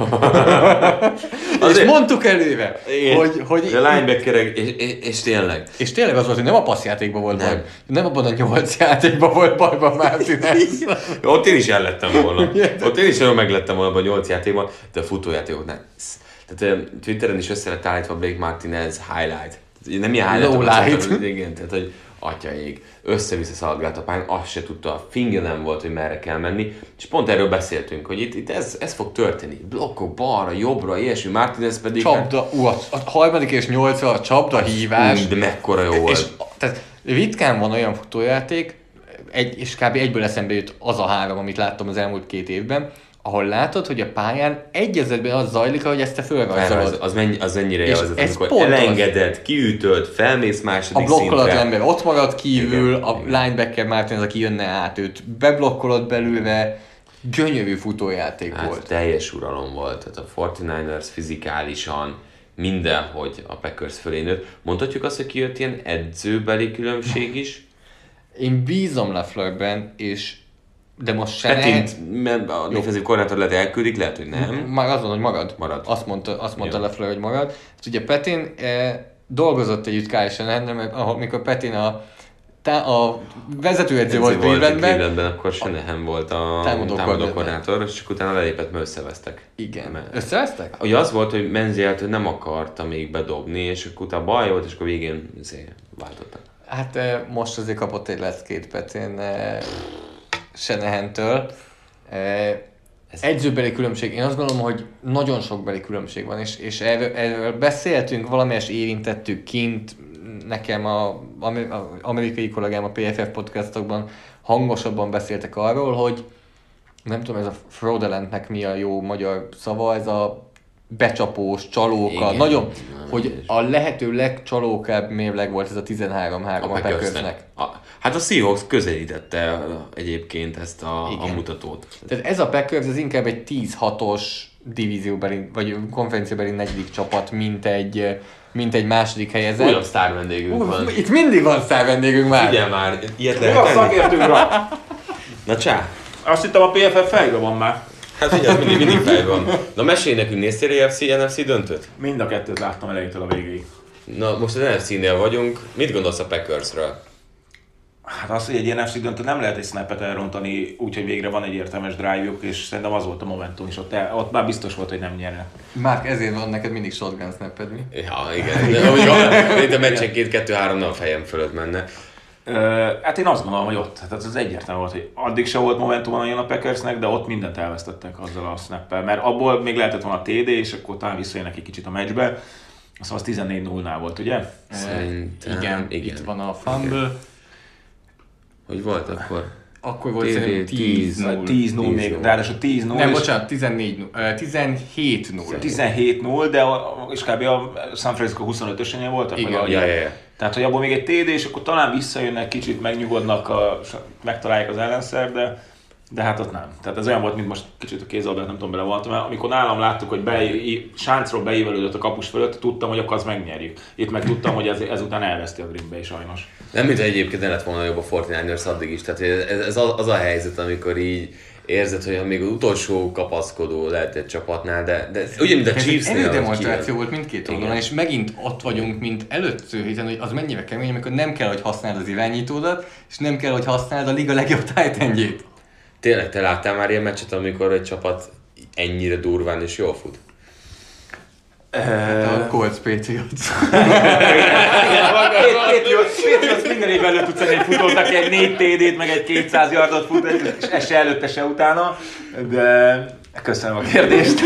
És mondtuk előre, hogy a linebackerek, és tényleg. És tényleg az volt, hogy nem a passzjátékban volt baj. Nem abban a 8 játékban volt bajban Martinez. Ott én is ellettem volna. Ott én is nagyon meglettem volna abban a 8 játékban, de a futójátékok nem. Tehát Twitteren is össze lett állítva Blake Martinez highlight. Nem ilyen highlight. Igen, tehát hogy atyaig, össze-vissza szaladgált a pályán, azt se tudta, a fingja nem volt, hogy merre kell menni, és pont erről beszéltünk, hogy itt ez fog történni. Blokkok balra, jobbra, ilyesmi, Martinez pedig... Csapda, a 3. és 8. a csapda hívás. De mekkora jó volt. És, tehát ritkán van olyan futójáték, és kb. Egyből eszembe jut az a 3, amit láttam az elmúlt 2 évben, ahol látod, hogy a pályán egyezetben az zajlik, ahogy ezt te fölrajzolod. Az ennyire jelzett, amikor elengedett, kiütöd, felmész második szintre. A blokkolat ember ott marad kívül, igen, a linebacker Martinez, aki jönne át őt, beblokkolod belőle, gyönyörű futójáték volt. Teljes uralom volt, tehát a 49ers fizikálisan mindenhogy a Packers fölé nőtt. Mondhatjuk azt, hogy kijött ilyen edzőbeli különbség is? Én bízom LaFleurben, és De most Petint a defenzív koordinátor lehet elküldik, lehet, hogy nem. Már az van, hogy marad. Azt mondta Lefleur, hogy marad. És ugye Petin dolgozott együtt Kyle Shanahan-nel, mert amikor Petin a vezetőedző volt Clevelandben, akkor Shanahan volt a támadó koordinátor, és csak utána lelépett, mert összevesztek. Igen. Összevesztek? Ugye az volt, hogy Menzielt nem akarta még bedobni, és akkor utána baj volt, és akkor végén váltottak. Hát most azért kapott egy leckét Petin Shanahan-től. Edzőbeli különbség. Én azt gondolom, hogy nagyon sok beli különbség van, és erről beszéltünk, valamelyes érintettük kint, nekem az amerikai kollégám a PFF podcastokban hangosabban beszéltek arról, hogy nem tudom, ez a fraudulentnek mi a jó magyar szava, ez a becsapós, csalóka, nagyon, hogy a lehető legcsalókább mérleg volt ez a 13-3 a Packersnek. Hát a Seahawks közelítette egyébként ezt a mutatót. Tehát ez a Packers, ez inkább egy 10-6-os divízióbeli, vagy konferenciabeli negyedik csapat, mint egy második helyezett. Újabb sztár vendégünk van. Itt mindig van sztár vendégünk már. Figyelj már, ilyet Mi lehet van szakértőnkre? Na csá! Azt hittem a PFF fejben van már. Hát figyelj, mindig fej van. Na mesélj nekünk, néztél NFC döntőt? Mind a kettőt láttam elejétől a végéig. Na most az NFC-nél vagyunk. Mit gondolsz a Packersről? Hát az, hogy egy NFC döntő nem lehet egy snappet elrontani, úgyhogy végre van egy értelmes drive-juk, és szerintem az volt a momentum is. Ott már biztos volt, hogy nem nyerne. Márk, ezért van neked mindig shotgun snapped, mi? Ja, igen. De a meccsen 2-3 nap fejem fölött menne. Hát én azt gondolom, hogy ott. Hát az egyértelmű volt, hogy addig se volt momentum nagyon a Packersnek, de ott mindent elvesztettek azzal a snappel. Mert abból még lehetett volna TD, és akkor talán visszajönnek egy kicsit a meccsbe. Azt az 14-0-nál volt, ugye? Szerintem. Igen, itt van a fumble. Igen. Hogy volt akkor? Akkor volt szerintem 10-0 még, ráadásul 10-0. Nem, bocsánat, 17-0. 17-0, de és kb. A San Francisco 25-ösnél voltak? Igen. Ja. Tehát, hogy abból még egy TD, és akkor talán visszajönnek, kicsit megnyugodnak, megtalálják az ellenszer, de hát ott nem. Tehát ez olyan volt, mint most kicsit a kézoldat nem tudom belevoltam, mert amikor nálam láttuk, hogy sáncról beívelődött a kapus fölött, tudtam, hogy akkor azt megnyerjük. Itt meg tudtam, hogy ezután elveszti a Green Bay sajnos. Nem, mint egyébként ne lett volna jobb a 49ers addig is. Tehát ez az a helyzet, amikor így érzed, hogy még az utolsó kapaszkodó lehet egy csapatnál, de ugyan, mint a Chiefsnél. Ez demonstráció volt mindkét oldalon, és megint ott vagyunk, mint először, hiszen hogy az mennyire kemény, amikor nem kell, hogy használd az irányítódat, és nem kell, hogy használd a liga legjobb tight endjét. Tényleg, te láttál már ilyen meccset, amikor egy csapat ennyire durván és jól fut? A Colts Patriots. Patriots minden évben elő tudsz egy futót, aki egy 4 TD-t, meg egy 200 yardot fut, és ez se előtte, se utána. De köszönöm a kérdést.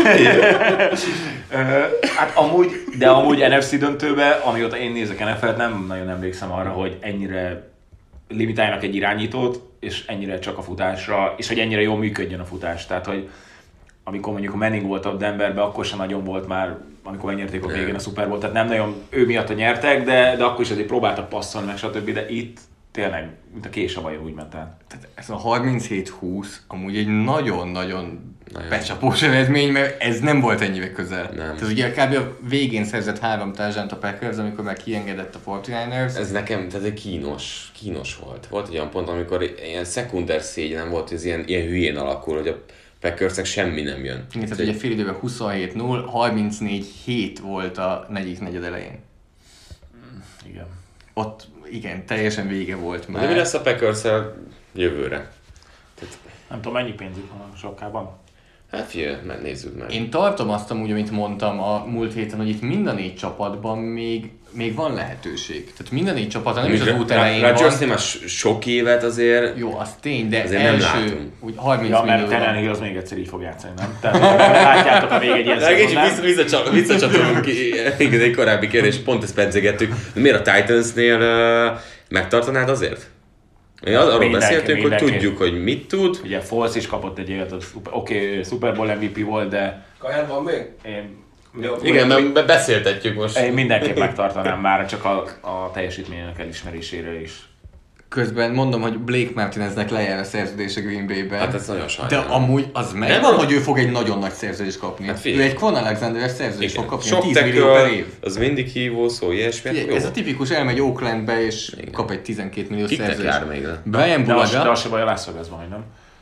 Hát amúgy NFC döntőben, amióta én nézek NFL-t, nem nagyon emlékszem arra, hogy ennyire limitáljanak egy irányítót, és ennyire csak a futásra, és hogy ennyire jól működjön a futás. Tehát, hogy amikor mondjuk a Manning volt a Denverben, akkor sem nagyon volt már, amikor megnyerték a végén a Super Bowl, tehát nem nagyon ő miatt nyertek, de akkor is azért próbáltak passzolni, meg stb., de itt tényleg, mint a kés a vajon úgy ment el. Tehát ez a 37-20 amúgy egy nagyon-nagyon becsapós eredmény, mert ez nem volt ennyire közel. Nem. Tehát ugye kb. A végén szerzett 3 touchdownt a Packers, amikor már kiengedett a 49ers. Ez nekem tehát kínos volt. Volt egy olyan pont, amikor ilyen szekunder szégyen volt, hogy ez ilyen hülyén alakul, hogy a Packersnek semmi nem jön. Igen, tehát ugye fél időben 27-0, 34-7 volt a negyedik negyed elején. Igen. Ott igen, teljesen vége volt már. De mi lesz a Packers-szel jövőre? Tehát, nem tudom, mennyi pénzük van a sokkában? Hát figyelj, nézzük meg. Én tartom azt amúgy, amit mondtam a múlt héten, hogy itt mind a 4 csapatban még van lehetőség. Tehát mind a 4 csapatban, nem is az út elején van. Rodgersnél már sok évet azért... Jó, az tény, de azért első úgy 30 millió. Ja, mert Tannehill az még egyszer így fog játszani, nem? Tehát látjátok a még egy ilyen szezon, visszacsatolunk ki egy korábbi kérdés, pont ezt pedzegettük. Miért a Titansnél megtartanád azért? Arról beszéltünk, hogy tudjuk, hogy mit tud. Ugye Foles is kapott egy évet, oké, Super Bowl MVP volt, de... Kaján van még? Igen, mert beszéltetjük most. Én mindenképp megtartanám már, csak a teljesítményének elismerésére is. Közben mondom, hogy Blake Martineznek lejár a szerződés a Green Bay-ben. Hát ez nagyon sajnálom. De amúgy az megvan, hogy ő fog egy nagyon nagy szerződést kapni. Hát ő egy Kwon Alexander-es szerződést fog kapni, sok 10 millió per év. Az mindig hívó szó, ilyesmi. Ez a tipikus, elmegy Oaklandbe és kap egy 12 millió Kiknek szerződést. jár még le? Brian Bulaga. De az se baj, a Las Vegasban, hogy nem?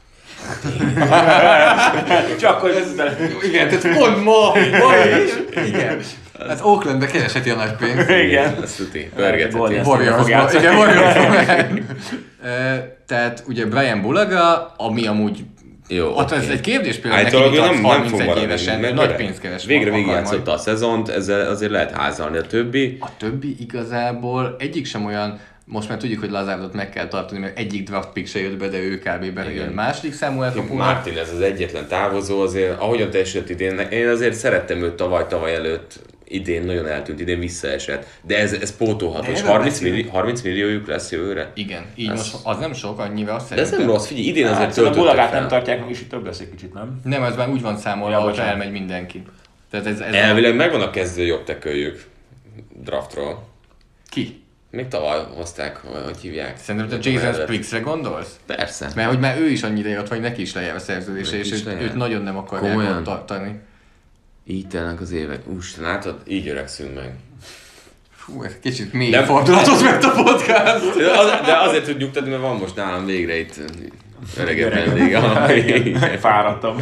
Csak hogy Igen, tehát pont ma is. Igen. Hát Oaklandbe keresheti a nagy pénzt. Igen. Ezt tuti, pörgetheti. Warriorsba. Igen, Warriorsba. Tehát ugye Brian Bulaga, ami amúgy Jó, ott ez egy kérdés például neki, állítólag mint nem 31 fog évesen, maradni, nagy mert pénzt keres. végre akar végigjátszotta majd. a szezont, ezzel azért lehet házalni. A többi, A többi igazából egyik sem olyan, most már tudjuk, hogy Lazárdot meg kell tartani, mert egyik draft pick se jött be, de ő kb. Belejön második számú elkapónak. Martin ez az egyetlen távozó, azért ahogyan teljesített idén, én azért szerettem őt tavaly előtt, idén nagyon eltűnt, idén visszaesett, de ez pótolható, és 30 milliójuk lesz jövőre. Igen, így most az nem sok annyira, azt De ez nem rossz, figyelj, idén azért Hát, a töltöttek Bulagát fel. nem tartják meg, és itt több lesz egy kicsit, nem? Nem, ez már úgy van számolva, Ja, hogy bocsánat. elmegy mindenki. Tehát ez Elvileg megvan a kezdő jobb teköljük draftról. Ki? Még tavaly hozták, hogy hívják. Szerintem te Jason Spriggsre gondolsz? Persze. Mert hogy már ő is annyira jött, hogy neki is lejár a szerződése, Neki és is lejár? őt nagyon nem akarják Komolyan? ott tartani. Így telnek az évek. Úristen, látod? Így öregszünk meg. Fú, ez kicsit mély Nem. fordulatot vett a podcast. De azért tud nyugtatni, mert van most nálam végre itt öregebb vendég. Fáradtam.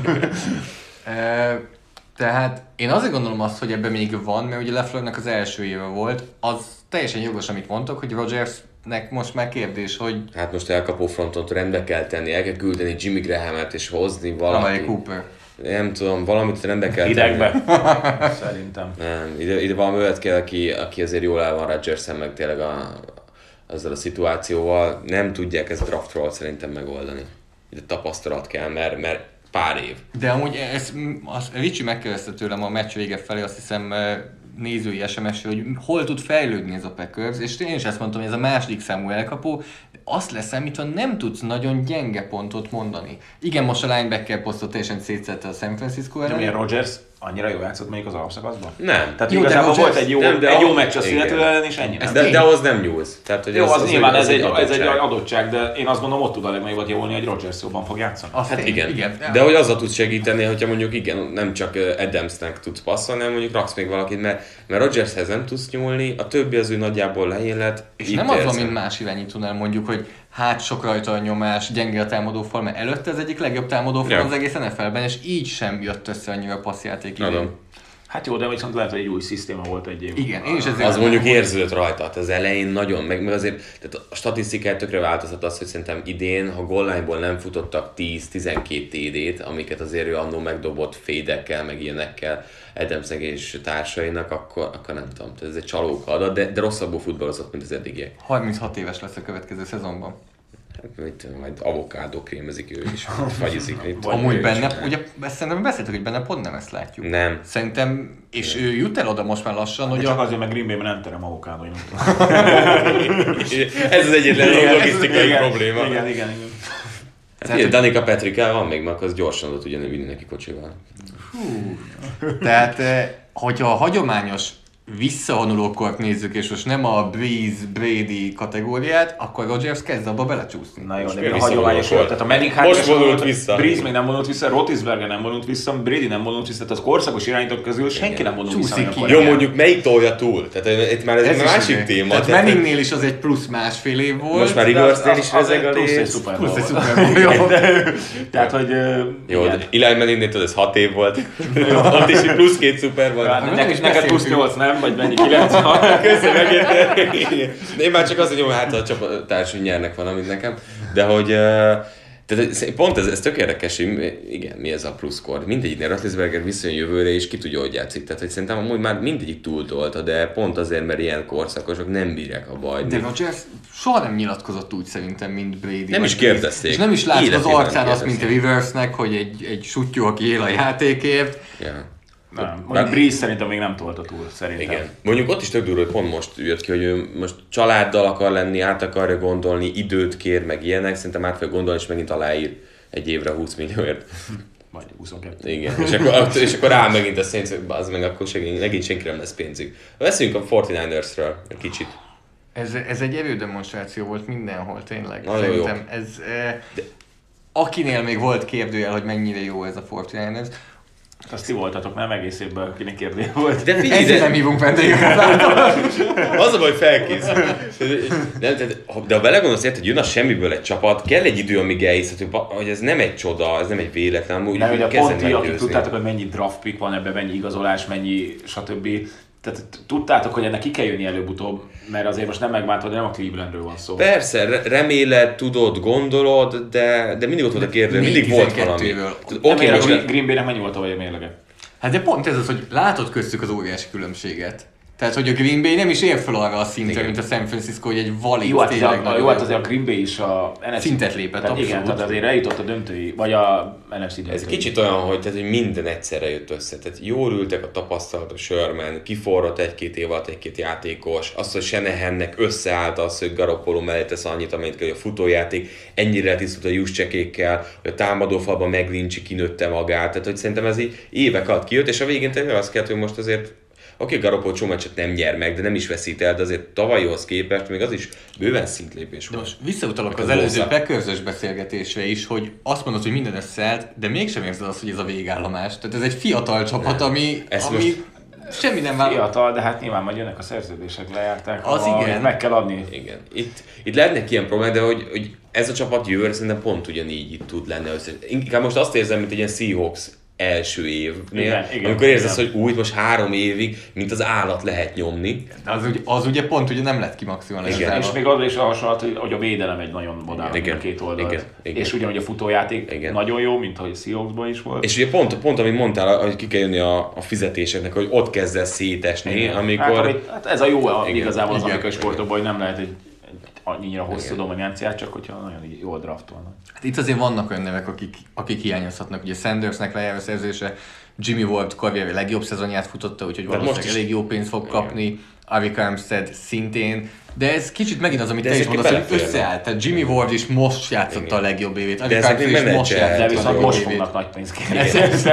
Tehát én azért gondolom azt, hogy ebben még van, mert ugye Lafleurnek az első éve volt, az teljesen jogos, amit mondtok, hogy Rodgersnek most már kérdés, hogy Hát most elkapó fronton rendbe kell tenni, el kell küldeni Jimmy Grahamet és hozni Amari valamit. Cooper. Nem tudom, valamit rendbe kell tenni. Hidegbe. Szerintem. Nem, ide valami olyat kell, aki azért jól el van Rodgersen, meg tényleg azzal a szituációval. Nem tudják ezt draftról szerintem megoldani. Ide tapasztalat kell, mert pár év. De amúgy Ricsi megkérdezte tőlem a meccs vége felé, azt hiszem nézői SMS-re, hogy hol tud fejlődni ez a Packers, és én is ezt mondtam, hogy ez a második számú elkapó, de azt leszámítva nem tudsz nagyon gyenge pontot mondani. Igen, most a linebacker posztot teljesen szétszette a San Francisco De ellen. milyen Rodgers annyira jól játszott még az alapszakaszban? Nem. Tehát Jó, de igazából Rodgers- volt egy jó, nem, de egy jó a- meccs a igen. Seattle ellen, és ennyi. De ahhoz nem nyúlsz. Tehát, hogy Jó, az nyilván ez egy adottság. adottság, de én azt gondolom, ott tud a legnagyobb javulni, hogy Rodgers jobban fog játszani. Azt Hát tény, igen. De hogy azzal tudsz segíteni, hogyha mondjuk igen, nem csak Adamsnek tudsz passzolni, hanem mondjuk raksz még valakit, mert Rodgershez nem tudsz nyúlni, a többi az ő nagyjából lején lett. És itt nem az van, érzem. mint más irányítónál mondjuk, hogy hát sok rajta a nyomás, gyenge a támadófal, mert előtte ez egyik legjobb támadófal Ja. az egész NFL-ben, és így sem jött össze annyira a passzjáték idén. Adom. Hát jó, de viszont lehet, hogy egy új szisztéma volt egy év. Igen, én is ezért Az mondjuk érződött rajta, hát az elején nagyon, meg azért tehát a statisztikát tökre változhat az, hogy szerintem idén, ha goal line-ból nem futottak 10-12 TD-t, amiket azért ő annó megdobott fédekkel, meg ilyenekkel Adamsnek és társainak, akkor nem tudom, tehát ez egy csalóka adat, de rosszabbul futballozott, mint az eddigiek. 36 éves lesz a következő szezonban. Hát, majd avokádó krémezik ő is, fagyizik. Amúgy ő benne, is. ugye szerintem beszéltük, hogy benne pont nem ezt látjuk. Nem. Szerintem, és ő jut el oda most már lassan, De hogy csak azért, mert Green Bay-ben nem terem avokádó, én Ez az egyetlen logisztikai igen, probléma. Igen. Hát ilyen Danica Patrickkel van még, mert az gyorsan oda tudja vinni neki kocsival. Tehát, hogyha a hagyományos visszavonulókort nézzük, és most nem a Breeze, Brady kategóriát, akkor Rodgers kezd abba belecsúszni. Na jó, de miért a hagyományos visszavonult? volt. Tehát a Manning Most vonult vissza. Breeze még nem vonult vissza, Roethlisberger nem vonult vissza, Brady nem vonult vissza, tehát az korszakos irányítók közül senki nem vonult vissza. Csúszik amikor ki. Jó, igen. mondjuk melyik tolja túl? Tehát itt már ez egy is másik ugye. téma. Tehát tehát- Manningnél is az egy plusz másfél év volt. Most már De Riversnél az- is az rezeg a plusz egy rész. Super plusz egy Bowl volt. Super Bowl. Jó. Tehát, hogy Jó, igen. de Eli Manningnél tudod, ez 6 év volt. Ott is egy plusz 2 szuper volt. Hát, nem is neked plusz beszéltünk. 8, nem? Vagy mennyi 9? Köszönöm, megérte. De én már csak az, hogy jó, hát a csapattársaim nyernek valamit nekem. De hogy tehát pont ez tök érdekes, hogy igen, mi ez a pluszkor. Mindegyiknél Roethlisberger visszajön jövőre, és ki tudja, hogy játszik. Tehát hogy szerintem amúgy már mindegyik túltolta, de pont azért, mert ilyen korszakosok nem bírják a bajt. De Rodgers soha nem nyilatkozott úgy szerintem, mint Brady. Nem vagy is Breeze. kérdezték. És nem is látszik az Életében arcán nem azt, mint a kérdezték. Riversnek, hogy egy sutyó, aki él a játékért. Ja. Nem. Mondjuk Breeze szerintem még nem tolta túl, szerintem. Igen. Mondjuk ott is tök durva, hogy pont most jött ki, hogy ő most családdal akar lenni, át akarja gondolni, időt kér, meg ilyenek. Szerintem át fogja gondolni, és megint aláír egy évre 20 millióért. Vagy 22. Igen. És akkor rá megint a Saints, az meg akkor megint senki nem lesz pénzük. Veszünk a 49ersről egy kicsit. Ez egy erődemonstráció volt mindenhol, tényleg. Nagyon Szerintem ez... Akinél még volt kérdőjel, hogy mennyire jó ez a 49ers, Azt ti voltatok, nem egész évben, akinek kérdés volt. De figyelj, Ezért nem hívunk vendégeket. az a baj, felkészül. De ha belegondolsz, hogy jön a semmiből egy csapat, kell egy idő, amíg elhiszhető, hogy ez nem egy csoda, ez nem egy véletlen, amúgy nem, ugye kezdem pont ti, akik meggyőzni. tudtátok, hogy mennyi draft pick van ebben, mennyi igazolás, mennyi stb. Tehát tudtátok, hogy ennek ki kell jönni előbb-utóbb, mert azért most nem megmátod, nem a Clevelandről van szó. Persze, reméled, tudod, gondolod, de mindig ott volt a kérdő, mindig volt valami. Oké, a Green Bay-nek mennyi volt a mérlege? Hát de pont ez az, hogy látod köztük az óriási különbséget. Tehát, hogy a Green Bay nem is ér fel arra a szintre, igen, mint a San Francisco, hogy egy valid Jó, tényleg hát azért a Green Bay is a NFC szintet lépett, tehát igen, tehát azért eljutott a döntői, vagy a NFC döntői. Ez kicsit olyan, hogy minden egyszerre jött össze. Tehát jól ültek a tapasztalatok, Sherman, kiforrott egy-két év alatt egy-két játékos, azt, hogy Shanahannek összeállt az, hogy Garoppolo mellé tesz annyit, amennyit kell, hogy a futójáték ennyire tisztult a Juszcsekékkel, hogy a támadófalban McGlinchey kinőtte magát, tehát hogy szerintem ez így évek alatt kijött, és a végén tényleg azt kellett, hogy most azért oké, Garoppolo csomó meccset nem nyer meg, de nem is veszít el, de azért tavalyhoz képest még az is bőven szintlépés volt. De most visszautalok az előző Packers-ös beszélgetésre is, hogy azt mondod, hogy minden összeállt, de mégsem érzed azt, hogy ez a végállomás. Tehát ez egy fiatal csapat, ami semmi nem vállal. Fiatal, de hát nyilván majd jönnek a szerződések, lejárták, az igen. Meg kell adni. Igen. Itt lehetnek ilyen problémák, de hogy ez a csapat jövőre szerintem pont ugyanígy itt tud lenni össze. Inkább most azt érzem, mint egy ilyen Seahawks első évnél, igen, amikor érzesz, hogy úgy most 3 évig, mint az állat lehet nyomni. De az ugye pont ugye nem lett kimaximalizálva. És még az is a hasonlat, hogy a védelem egy nagyon modern a két oldalt. És ugyanúgy a futójáték nagyon jó, mint ahogy a Seahawksban is volt. És ugye pont amit mondtál, hogy ki kell jönni a fizetéseknek, hogy ott kezd el szétesni, amikor... Hát ez a jó igazából az amerikai sportokban, hogy nem lehet egy annyira hosszú dominanciát, csak hogyha nagyon jól draftolnak. Hát itt azért vannak olyan nevek, akik hiányozhatnak. Ugye Sandersnek lejár a szerződése, Jimmy Ward karrierje legjobb szezonját futotta, úgyhogy valószínűleg elég jó pénzt fog kapni. Arik Armstead szintén. De ez kicsit megint az, amit te is mondasz, hogy összeállt. Tehát Jimmy Ward is most játszotta a legjobb évét. Arik Armstead is most játszott. De viszont most fognak nagy pénzt kérni.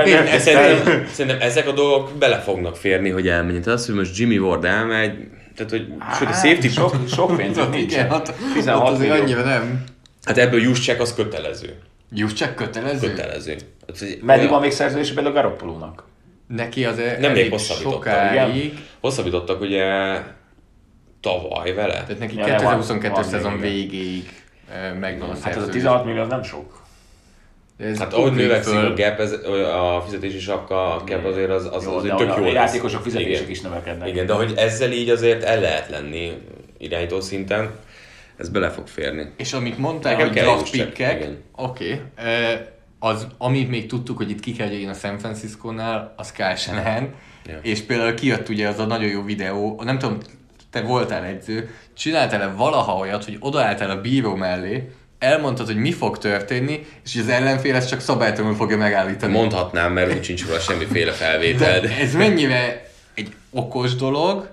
Szerintem ezek a dolgok bele fognak férni, hogy elmenjen. Tehát az, hogy most Jimmy Ward elmegy, tehát, hogy sőt, a safety... Sok pénzük nincsen. 16 azért annyira nem. Hát ebből Juszcsek az kötelező. Juszcsek kötelező? Kötelező. Meddig van még szerződés például a Garoppolónak? Neki az elég hosszabbítottak. Igen. Hosszabbítottak ugye tavaly vele. Tehát neki 2022 szezon végéig megvan a szerződés. Hát ez a 16 millió az nem sok. Hát ahogy növekszik a gap, a fizetési sapka, a gap azért az tök jó lesz. A játékosok fizetések is növekednek. Igen, de hogy ezzel így azért el lehet lenni irányító szinten, ez bele fog férni. És amit mondtál, hogy draft pickek, oké. Az, amit még tudtuk, hogy itt ki kell jöjjön a San Francisco-nál, az Kyle Shanahan. Ja. És például kijött ugye az a nagyon jó videó, nem tudom, te voltál edző, csináltál-e valaha olyat, hogy odaálltál a bíró mellé, elmondtad, hogy mi fog történni, és hogy az ellenfél ezt csak szabálytalanul fogja megállítani. Mondhatnám, mert úgy sincs róla semmiféle felvétel. De ez mennyire egy okos dolog,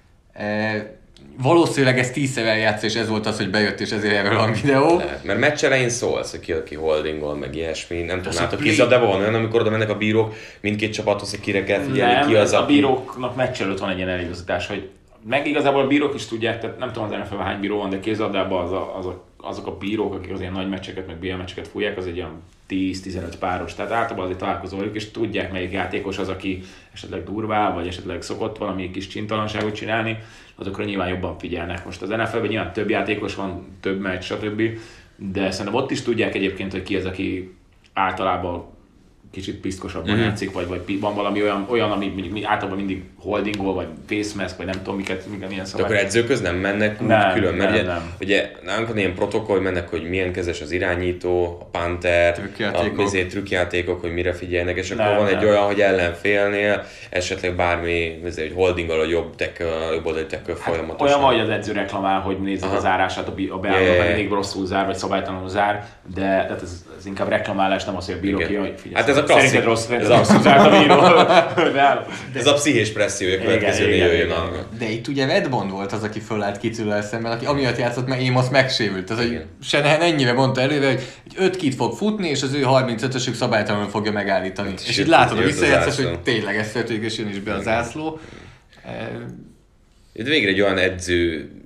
valószínűleg ez 10-szer eljátsz, és ez volt az, hogy bejött, és ezért erről van videó. Lehet, mert meccs elején szólsz, hogy ki holdingol, meg ilyesmi. Nem tudom, látok kézilabdában van olyan, amikor oda mennek a bírók, mindkét csapathoz, hogy kire kell figyelni, ki az, a bíróknak meccs előtt van egy ilyen eligazítás, hogy meg igazából a bírók is tudják, tehát nem tudom az NFL-ben hány bíró van, de kézilabdában azok a bírók, akik az ilyen nagy meccseket, meg BL meccseket fújják, az egy olyan 10-15 páros. Tehát általában azért találkozó velük, és tudják, melyik játékos az, aki esetleg durvál, vagy esetleg szokott valami kis csintalanságot csinálni, azokra nyilván jobban figyelnek. Most az NFL-ben nyilván több játékos van, több meccs, stb. De szerintem ott is tudják egyébként, hogy ki az, aki általában kicsit piszkosabban játszik, vagy van valami olyan ami általában mindig holdingol, vagy face mask, vagy nem tudom, milyen szabály. De akkor edzőköz nem mennek úgy külön, mert ugye nálunk van ilyen protokoll, mennek, hogy milyen kezes az irányító, a punter, a trükkjátékok, hogy mire figyelnek, és akkor van egy olyan, hogy ellenfélnél esetleg bármi, hogy holdingol a jobb oldali tackle folyamatosan. Olyan vagy az edző reklamál, hogy nézzük a zárását, a beállónak mindig rosszul zár, vagy szabálytalanul zár, de tehát ez inkább reklamálás, nem az, hogy a bíró ki, hogy figyelj. Hát ez a klasszik. Szerinted rosszul zárt a bíró. Ez a pszichés presszió, hogy a következőnél jöjjön a... De itt ugye Redmond volt az, aki fölállt Kitűllel szemben, aki amiatt játszott, mert Amos megsérült. Tehát, hogy Shanahan ennyire mondta előre, hogy 5 kit fog futni, és az ő 35-ösük szabálytalanul fogja megállítani. És itt látod a visszajátszás, hogy tényleg ez történik, és jön is be a zászló. Itt végre egy olyan edző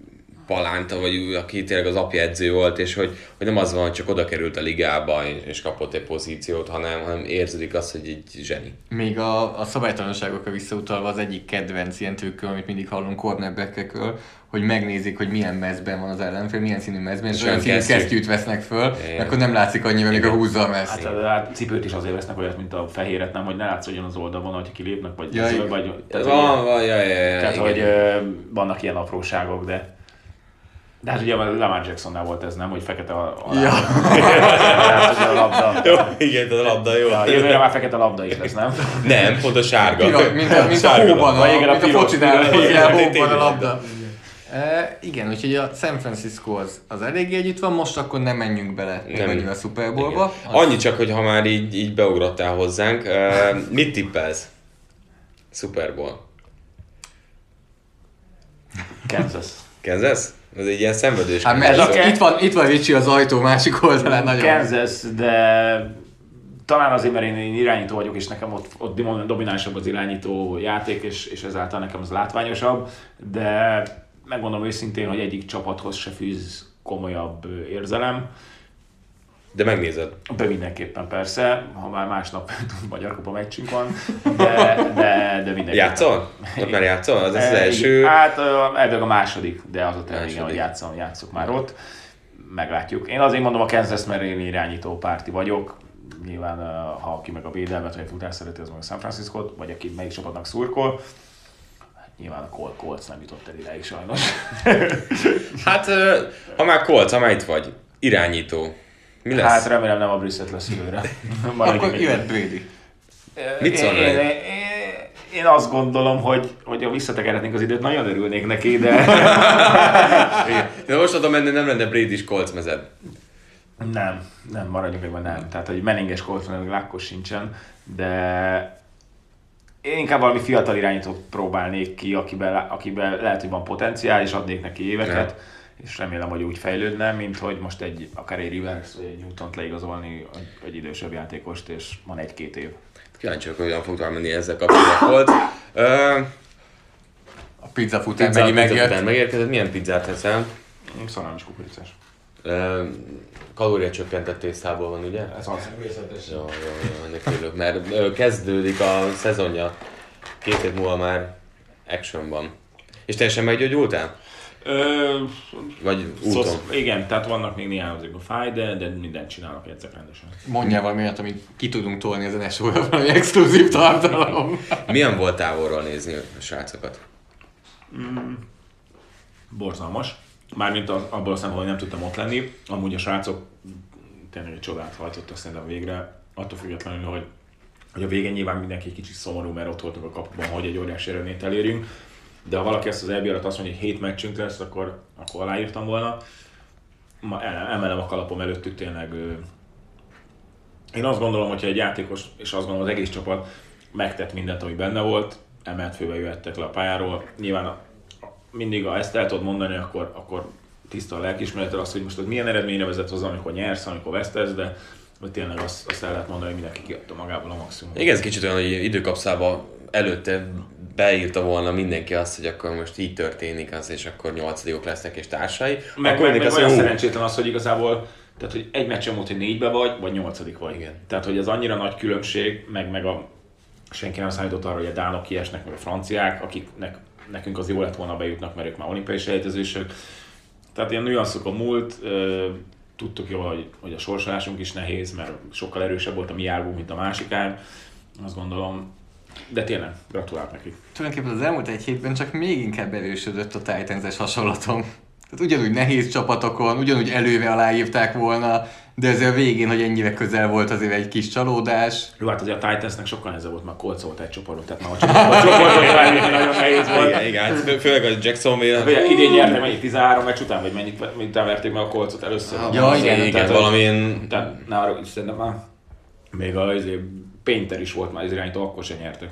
Palánta, vagy aki tényleg az apja edző volt, és hogy nem az van, hogy csak oda került a ligába, és kapott egy pozíciót, hanem érződik azt, hogy egy zseni. Még a szabálytalanságokra visszautalva az egyik kedvenc ilyen trükkről, amit mindig hallunk cornerbackekről, hogy megnézik, hogy milyen mezben van az ellenfél, milyen színű mezben, és olyan színű kesztyűt vesznek föl, akkor nem látszik annyira, még a húzza a mezt. Hát cipőt is azért vesznek olyat, mint a fehéret, nem, hogy ne látszódjon az oldalon, hogyha kilépnek, vagy tehát, hogy vannak ilyen apróságok, de hát ugye Lamar Jacksonnál volt ez, nem? Hogy fekete a labda. Jó, igen, a labda jó. Ja, jövőre már fekete labda is lesz, nem? Nem, pont a sárga. Mint a hóban, mint a focinál, hóban a labda. Igen, úgyhogy a San Francisco az eléggé együtt van, most akkor nem menjünk bele annyira a Super Bowlba. Annyi csak, hogy ha már így beugrottál hozzánk, mit tippelsz? Super Bowl. Kansas? Ez egy ilyen szenvedős. Hát itt van Ricsi az ajtó másik oldalán nagyon. Kansas, de talán azért, mert én irányító vagyok, és nekem ott dominánsabb az irányító játék, és ezáltal nekem az látványosabb, de megmondom őszintén, hogy egyik csapathoz se fűz komolyabb érzelem. De megnézed? De mindenképpen persze, ha már másnap Magyar Kupa meccsünk van, de mindenképpen. Játszol? Ott már játszol? Az első? Hát ebből a második, de az a terméken, hogy játszok már ott. Meglátjuk. Én azért mondom a Kansas, mert én irányító párti vagyok. Nyilván, ha aki meg a védelmet, vagy a futás szereti, az meg a San Francisco-t, vagy aki melyik csapatnak szurkol. Nyilván a Colts nem jutott el idáig sajnos. Hát, ha már Colts, ha már itt vagy, irányító. Mi lesz? Hát remélem nem a Brissett lesz jövőre. Akkor jöhet Brady. Mit szólnál? Én azt gondolom, hogy ha visszatekerhetnénk az időt, nagyon örülnék neki, de... De most oda menni nem lenne Brady-s Colts mezed. Nem, maradjunk ebben, nem. Tehát, hogy Manninges Colts még lákkos sincsen, de... Én inkább valami fiatal irányítót próbálnék ki, akiben lehet, hogy van potenciál, és adnék neki éveket, és remélem, hogy úgy fejlődne, mint hogy most akár egy Rivers vagy egy Newtont leigazolni egy idősebb játékost, és van 1-2 év. Kíváncsiak, hogy hogyan fog tovább menni ezzel kapcsolatban. A pizza futár megérkezett. Milyen pizzát teszel? Szalámis kukoricás. Kalóriacsökkentett tésztából van, ugye? Ez az. Jó, ennek örülök, mert kezdődik a szezonja. 2 év múlva már actionban. És teljesen meggyógyultál? Vagy úton? Igen, tehát vannak még néhány azért a fáj, de mindent csinálok, edzek rendesen. Mondjál valami olyat, amit ki tudunk tolni ezen esóra, valami exkluzív tartalom. Milyen volt távolról nézni a srácokat? Borzalmas. Mármint abból a szemben, hogy nem tudtam ott lenni. Amúgy a srácok tényleg egy csodát hajtottak szerintem végre. Attól függetlenül, hogy a végén nyilván mindenki kicsit szomorú, mert ott voltunk a kapuban, hogy egy óriási eredményt elérjünk. De ha valaki ezt az EB alatt azt mondja, hogy 7 meccsünk lesz, akkor aláírtam volna. Emelem a kalapom előttük tényleg. Én azt gondolom, hogyha egy játékos, és azt gondolom az egész csapat megtett mindent, ami benne volt, emelt főbe jöhettek le a pályáról. Nyilván mindig, ha ezt el tudod mondani, akkor tiszta a lelkiismereted az, hogy most az milyen eredményre vezet az, amikor nyersz, amikor vesztesz, de hogy tényleg azt el lehet mondani, hogy mindenki kiadta magából a maximum. Igen, ez kicsit olyan, hogy időkapszába előtte beírta volna mindenki azt, hogy akkor most így történik az, és akkor 8-ok lesznek és társai. Meg olyan szerencsétlen az, hogy igazából, tehát hogy egy meccsen volt, hogy 4-be vagy 8. vagy. Igen. Tehát, hogy ez annyira nagy különbség, meg senki nem számított arra, hogy a dánok kiesnek, meg a franciák, akiknek nekünk az jó lett volna bejutnak, mert ők már olimpiai selejtezősök. Tehát ilyen nüanszok a múlt, tudtuk jól, hogy a sorsolásunk is nehéz, mert sokkal erősebb volt a mi águnk, mint a másikán. Azt gondolom, de tényleg gratulálok nekik. Tulajdonképpen az elmúlt egy hétben csak még inkább erősödött a Titans-es hasonlatom. Tehát ugyanúgy nehéz csapatokon, ugyanúgy előre aláírták volna, de ezzel a végén, hogy ennyire közel volt azért egy kis csalódás. Jó, hát azért a Titansnek sokkal nehezebb volt, mert Colts volt egy csoportot, tehát már a csoportot nagyon nehéz volt. Igen, főleg a Jacksonville. Idén nyertek mennyit 13 meccs után, vagy mennyit után verték meg a Coltsot először. Ja, igen, valamilyen... Tehát nála szerintem már még a Painter is volt már az irányító, akkor sem nyertek.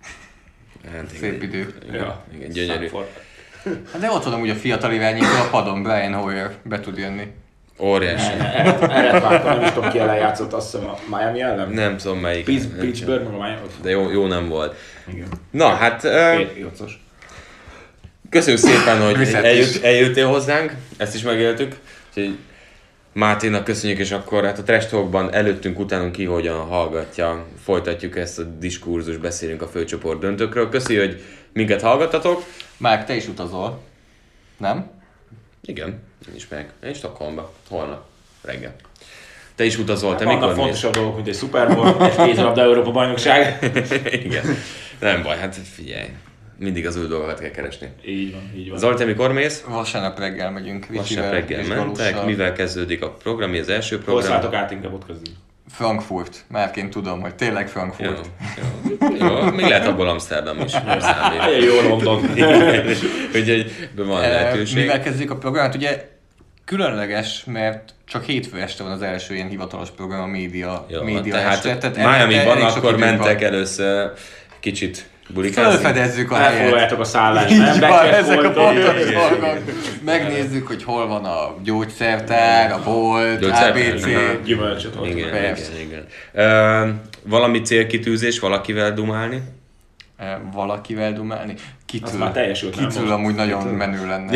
Szép idő. Ja, igen, gyönyörű. De ott van úgy a fiatal irányító a padon, Brian Hoyer be tud jönni. Óriási. Erre vártam, nem is tudom ki ellen játszott, azt hiszem a Miami ellen? Nem tudom melyik. Pittsburgh meg a Miami. De jó nem volt. Igen. Na hát... Köszönjük szépen, hogy eljöttél hozzánk, ezt is megéltük. Úgyhogy Máténak köszönjük, és akkor hát a Trash Talkban előttünk, utánunk ki hogyan hallgatja, folytatjuk ezt a diskurzus, beszélünk a főcsoport döntőkről. Köszönjük, hogy minket hallgattatok. Márk, te is utazol, nem? Igen, én is megyek. Én Stockholmba, holnap reggel. Te is utazol, te mikor mész? Vannak fontosabb dolgok, mint egy Super Bowl, egy kézilabda Európa bajnokság. Igen, nem baj, hát figyelj. Mindig az új dolgokat kell keresni. Így van, így van. Zoli, te mikor mész? Vasárnap reggel megyünk. Vasárnap reggel mentek. Mivel kezdődik a program? Mi az első program? Hol szálltok át, inkább ott kezdünk? Frankfurt. Márként tudom, hogy tényleg Frankfurt. Jó. Még lehet abból Amsterdam is. Jó London. Úgyhogy van lehetőség. Mivel kezdődik a program? Hát ugye különleges, mert csak hétfő este van az első ilyen hivatalos program, a média este. Tehát Miami-ban akkor mentek először kicsit bulikázni. Felfedezzük a helyet. Elfoglaljátok a szállást, nem? Ezek a pontos dolgok. Megnézzük, hogy hol van a gyógyszertár, a bolt, ABC. Gyümölcsöt ott. Igen. Valami célkitűzés, valakivel dumálni? Valakivel dumálni? Az már teljesült, nem Kitül amúgy nagyon menő lenne.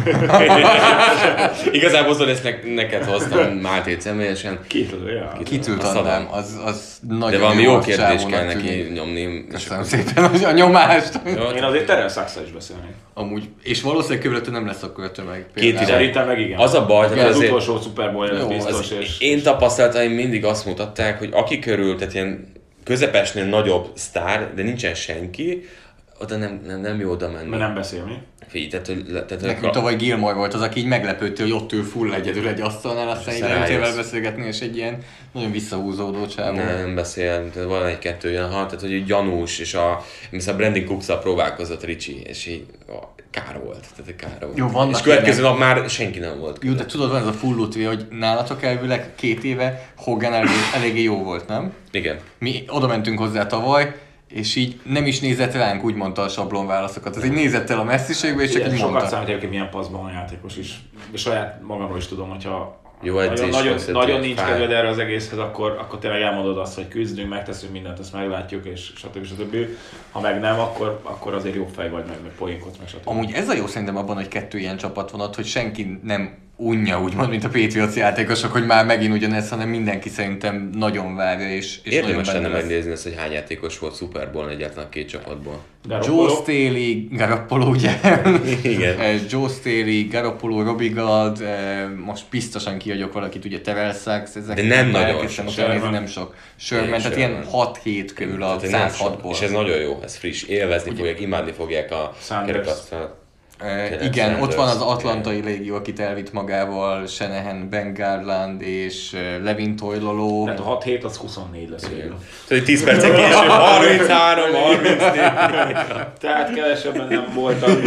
Igazából Zoli, ezt neked hoztam Mátét személyesen. Kitült adnám, az nagyon de valami jó kérdést kell neki nyomni. Köszönöm szépen a nyomást. Én azért Terrell Sachs-szal is beszélnék. Amúgy, és valószínűleg körülöttől nem lesz akkor a tömeg. Szerintem meg igen. Az a baj, hogy az utolsó Super Bowl előtt biztos. Én tapasztalataim mindig azt mutatták, hogy aki körül, tehát ilyen közepesnél nagyobb sztár, de nincsen senki, oda nem jó oda menni. Mert nem beszélni. Nekünk tavaly Gilmore volt az, aki így meglepődte, hogy ott ül full egyedül egy asztalnál, aztán így lehetével beszélgetni, és egy ilyen nagyon visszahúzódó csávó. Nem beszél, van egy-kettő ilyen, tehát hogy gyanús, és a Brandon Cooks-szal próbálkozott Richie, és így kár volt. Jó, vannak és következő nap már senki nem volt. Jó, de tudod, van ez a full lutvi, hogy nálatok elvileg 2 éve Hogan eléggé jó volt, nem? Igen. Mi oda mentünk hozzá tavaly, és így nem is nézett ránk, úgy mondta a sablon válaszokat. Az így nézett el a messziségbe, és csak így mondta. Sokat számít egyébként milyen paszban van a játékos is. De saját magamról is tudom, hogyha jó nagyon nincs kedved erre az egészhez, akkor tényleg elmondod azt, hogy küzdünk, megteszünk mindent, ezt meglátjuk, és stb. Ha meg nem, akkor azért jobb fej vagy, meg poénkodsz, meg stb. Amúgy ez a jó szerintem abban, hogy 2 ilyen csapat van ott, hogy senki nem unja, úgymond, mint a Patriots játékosok, hogy már megint ugyanez, hanem mindenki szerintem nagyon várja, és érdemes lenne megnézni ezt, hogy hány játékos volt Super Bowl egyáltalán 2 csapatból. Joe Staley, Garoppolo, ugye? Igen. Joe Staley, Garoppolo, Robbie Gould, most biztosan kiadjuk valakit, ugye Terrell Sachs, ezek. De nem nagyon sok. Nem sok. Sherman, tehát ilyen 6-7 körül a 106-ból. És ez nagyon jó, ez friss, élvezni fogják, imádni fogják a kerekasztalt. Igen, ott van az Atlantai Légió, akit elvitt magával, Shanahan, Ben Garland és Levin Toilolo. Tehát a 6-7 az 24 lesz végül. Tehát 10 percen később 33, 34. Tehát kevesebben nem voltak.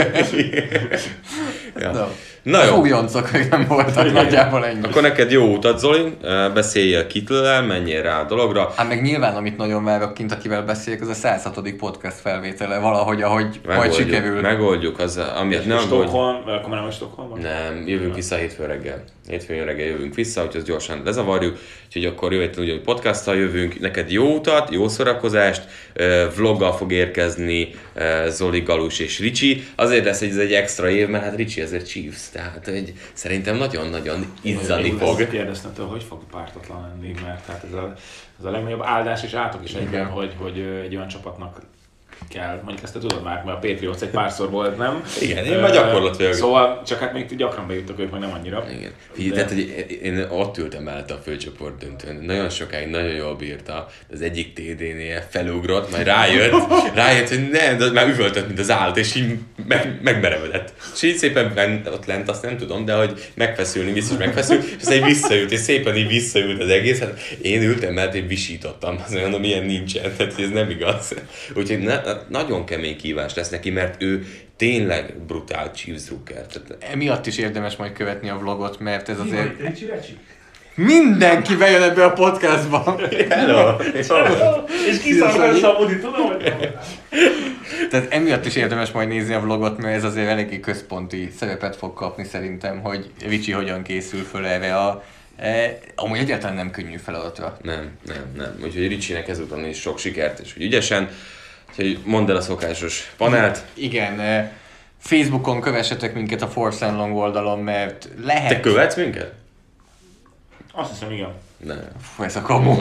Na jó. Újoncok még nem voltak, nagyjából ennyi. Akkor neked jó utat, Zoli, beszéljél Kittle-el, menjél rá a dologra. Hát meg nyilván, amit nagyon várok kint, akivel beszéljek, az a 106. podcast felvétele, valahogy, ahogy majd sikerül. Megoldjuk, az, amiatt nem Stockholm, akkor már nem Stockholmban? Nem, jövünk vissza hétfőn reggel. Hétfőn reggel jövünk vissza, úgyhogy azt gyorsan lezavarjuk. Úgyhogy akkor jövő héten úgy, podcasttal jövünk. Neked jó utat, jó szórakozást, vloggal fog érkezni Zoli, Galus és Ricsi. Azért lesz, hogy ez egy extra év, mert hát Ricsi ezért Chiefs, tehát szerintem nagyon-nagyon izzani fog. Kérdeztem tőle, hogy fog pártatlan lenni, mert hát ez a legnagyobb áldás és átok is egyben, hogy egy olyan csapatnak kell, mondjuk ezt te tudod már, mert a Patriots egy párszor volt, nem? Igen, én már gyakorlatilag. Szóval csak hát még gyakran bejuttak ők, meg nem annyira. Igen. Figyelj, tehát, hogy én ott ültem mellette a főcsoport döntőn. Nagyon sokáig, nagyon jól bírta. Az egyik TD-nél felugrott, majd rájött, hogy nem, de már üvöltött, mint az állat, és így megmerevedett. És így szépen ott lent, azt nem tudom, de hogy megfeszülni, biztos megfeszül, és aztán így visszaült, és szépen így visszaült az egész. Hát én ültem mellett, én visítottam. Azt mondom, ilyen nincsen, tehát ez nem igaz. Úgyhogy nagyon kemény kívás lesz neki, mert ő tényleg brutál Chiefs drukker. Emiatt is érdemes majd követni a vlogot, mert ez azért... Mindenki bejön ebbe a podcastba! Hello! És kiszarkod Szabodi, tudom, hogy... Tehát emiatt is érdemes majd nézni a vlogot, mert ez azért eléggé központi szerepet fog kapni szerintem, hogy Ricsi hogyan készül föl erre a... amúgy egyáltalán nem könnyű feladatra. Nem. Úgyhogy Ricsinek ezúton is sok sikert, és hogy ügyesen. Úgyhogy mondd el a szokásos panelt. Igen, Facebookon kövessetek minket a Force and Long oldalon, mert lehet... Te követsz minket? Azt hiszem, igen. Nem. Fú, ez a kamu.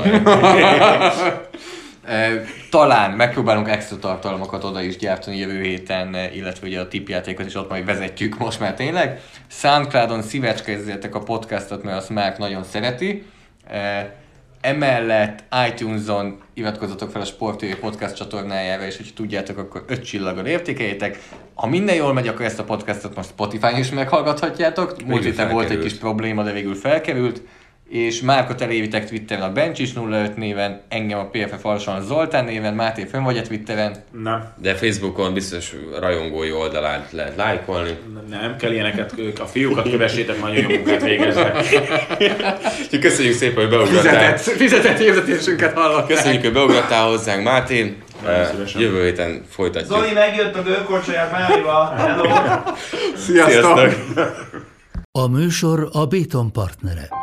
Talán megpróbálunk extra tartalmakat oda is gyártani jövő héten, illetve ugye a tippjátékot is ott majd vezetjük most már tényleg. Soundcloudon szívecskezzetek a podcastot, mert azt Márk nagyon szereti. Emellett iTunes-on iratkozzatok fel a Sport TV podcast csatornájára, és hogyha tudjátok, akkor 5 csillaggal értékeljétek. Ha minden jól megy, akkor ezt a podcastot most Spotify-on is meghallgathatjátok. Múlt héten volt egy kis probléma, de végül felkerült. És Márkot elévitek Twitteren a Bencsis05 néven, engem a PFF Alson Zoltán néven. Máté, fönn vagy a Twitteren? Nem. De Facebookon biztos rajongói oldalát lehet lájkolni. Nem kell ilyeneket, a fiúkat kövessétek, nagyon jó munkát végeznek. Köszönjük szépen, hogy beugrattál. Fizetett hirdetésünket hallották. Köszönjük, hogy beugrattál hozzánk, Máté. Jövő héten folytatjuk. Zoli megjött a gőrkorcsolyát Márival. Hello! Sziasztok! A műsor a Béton partnere.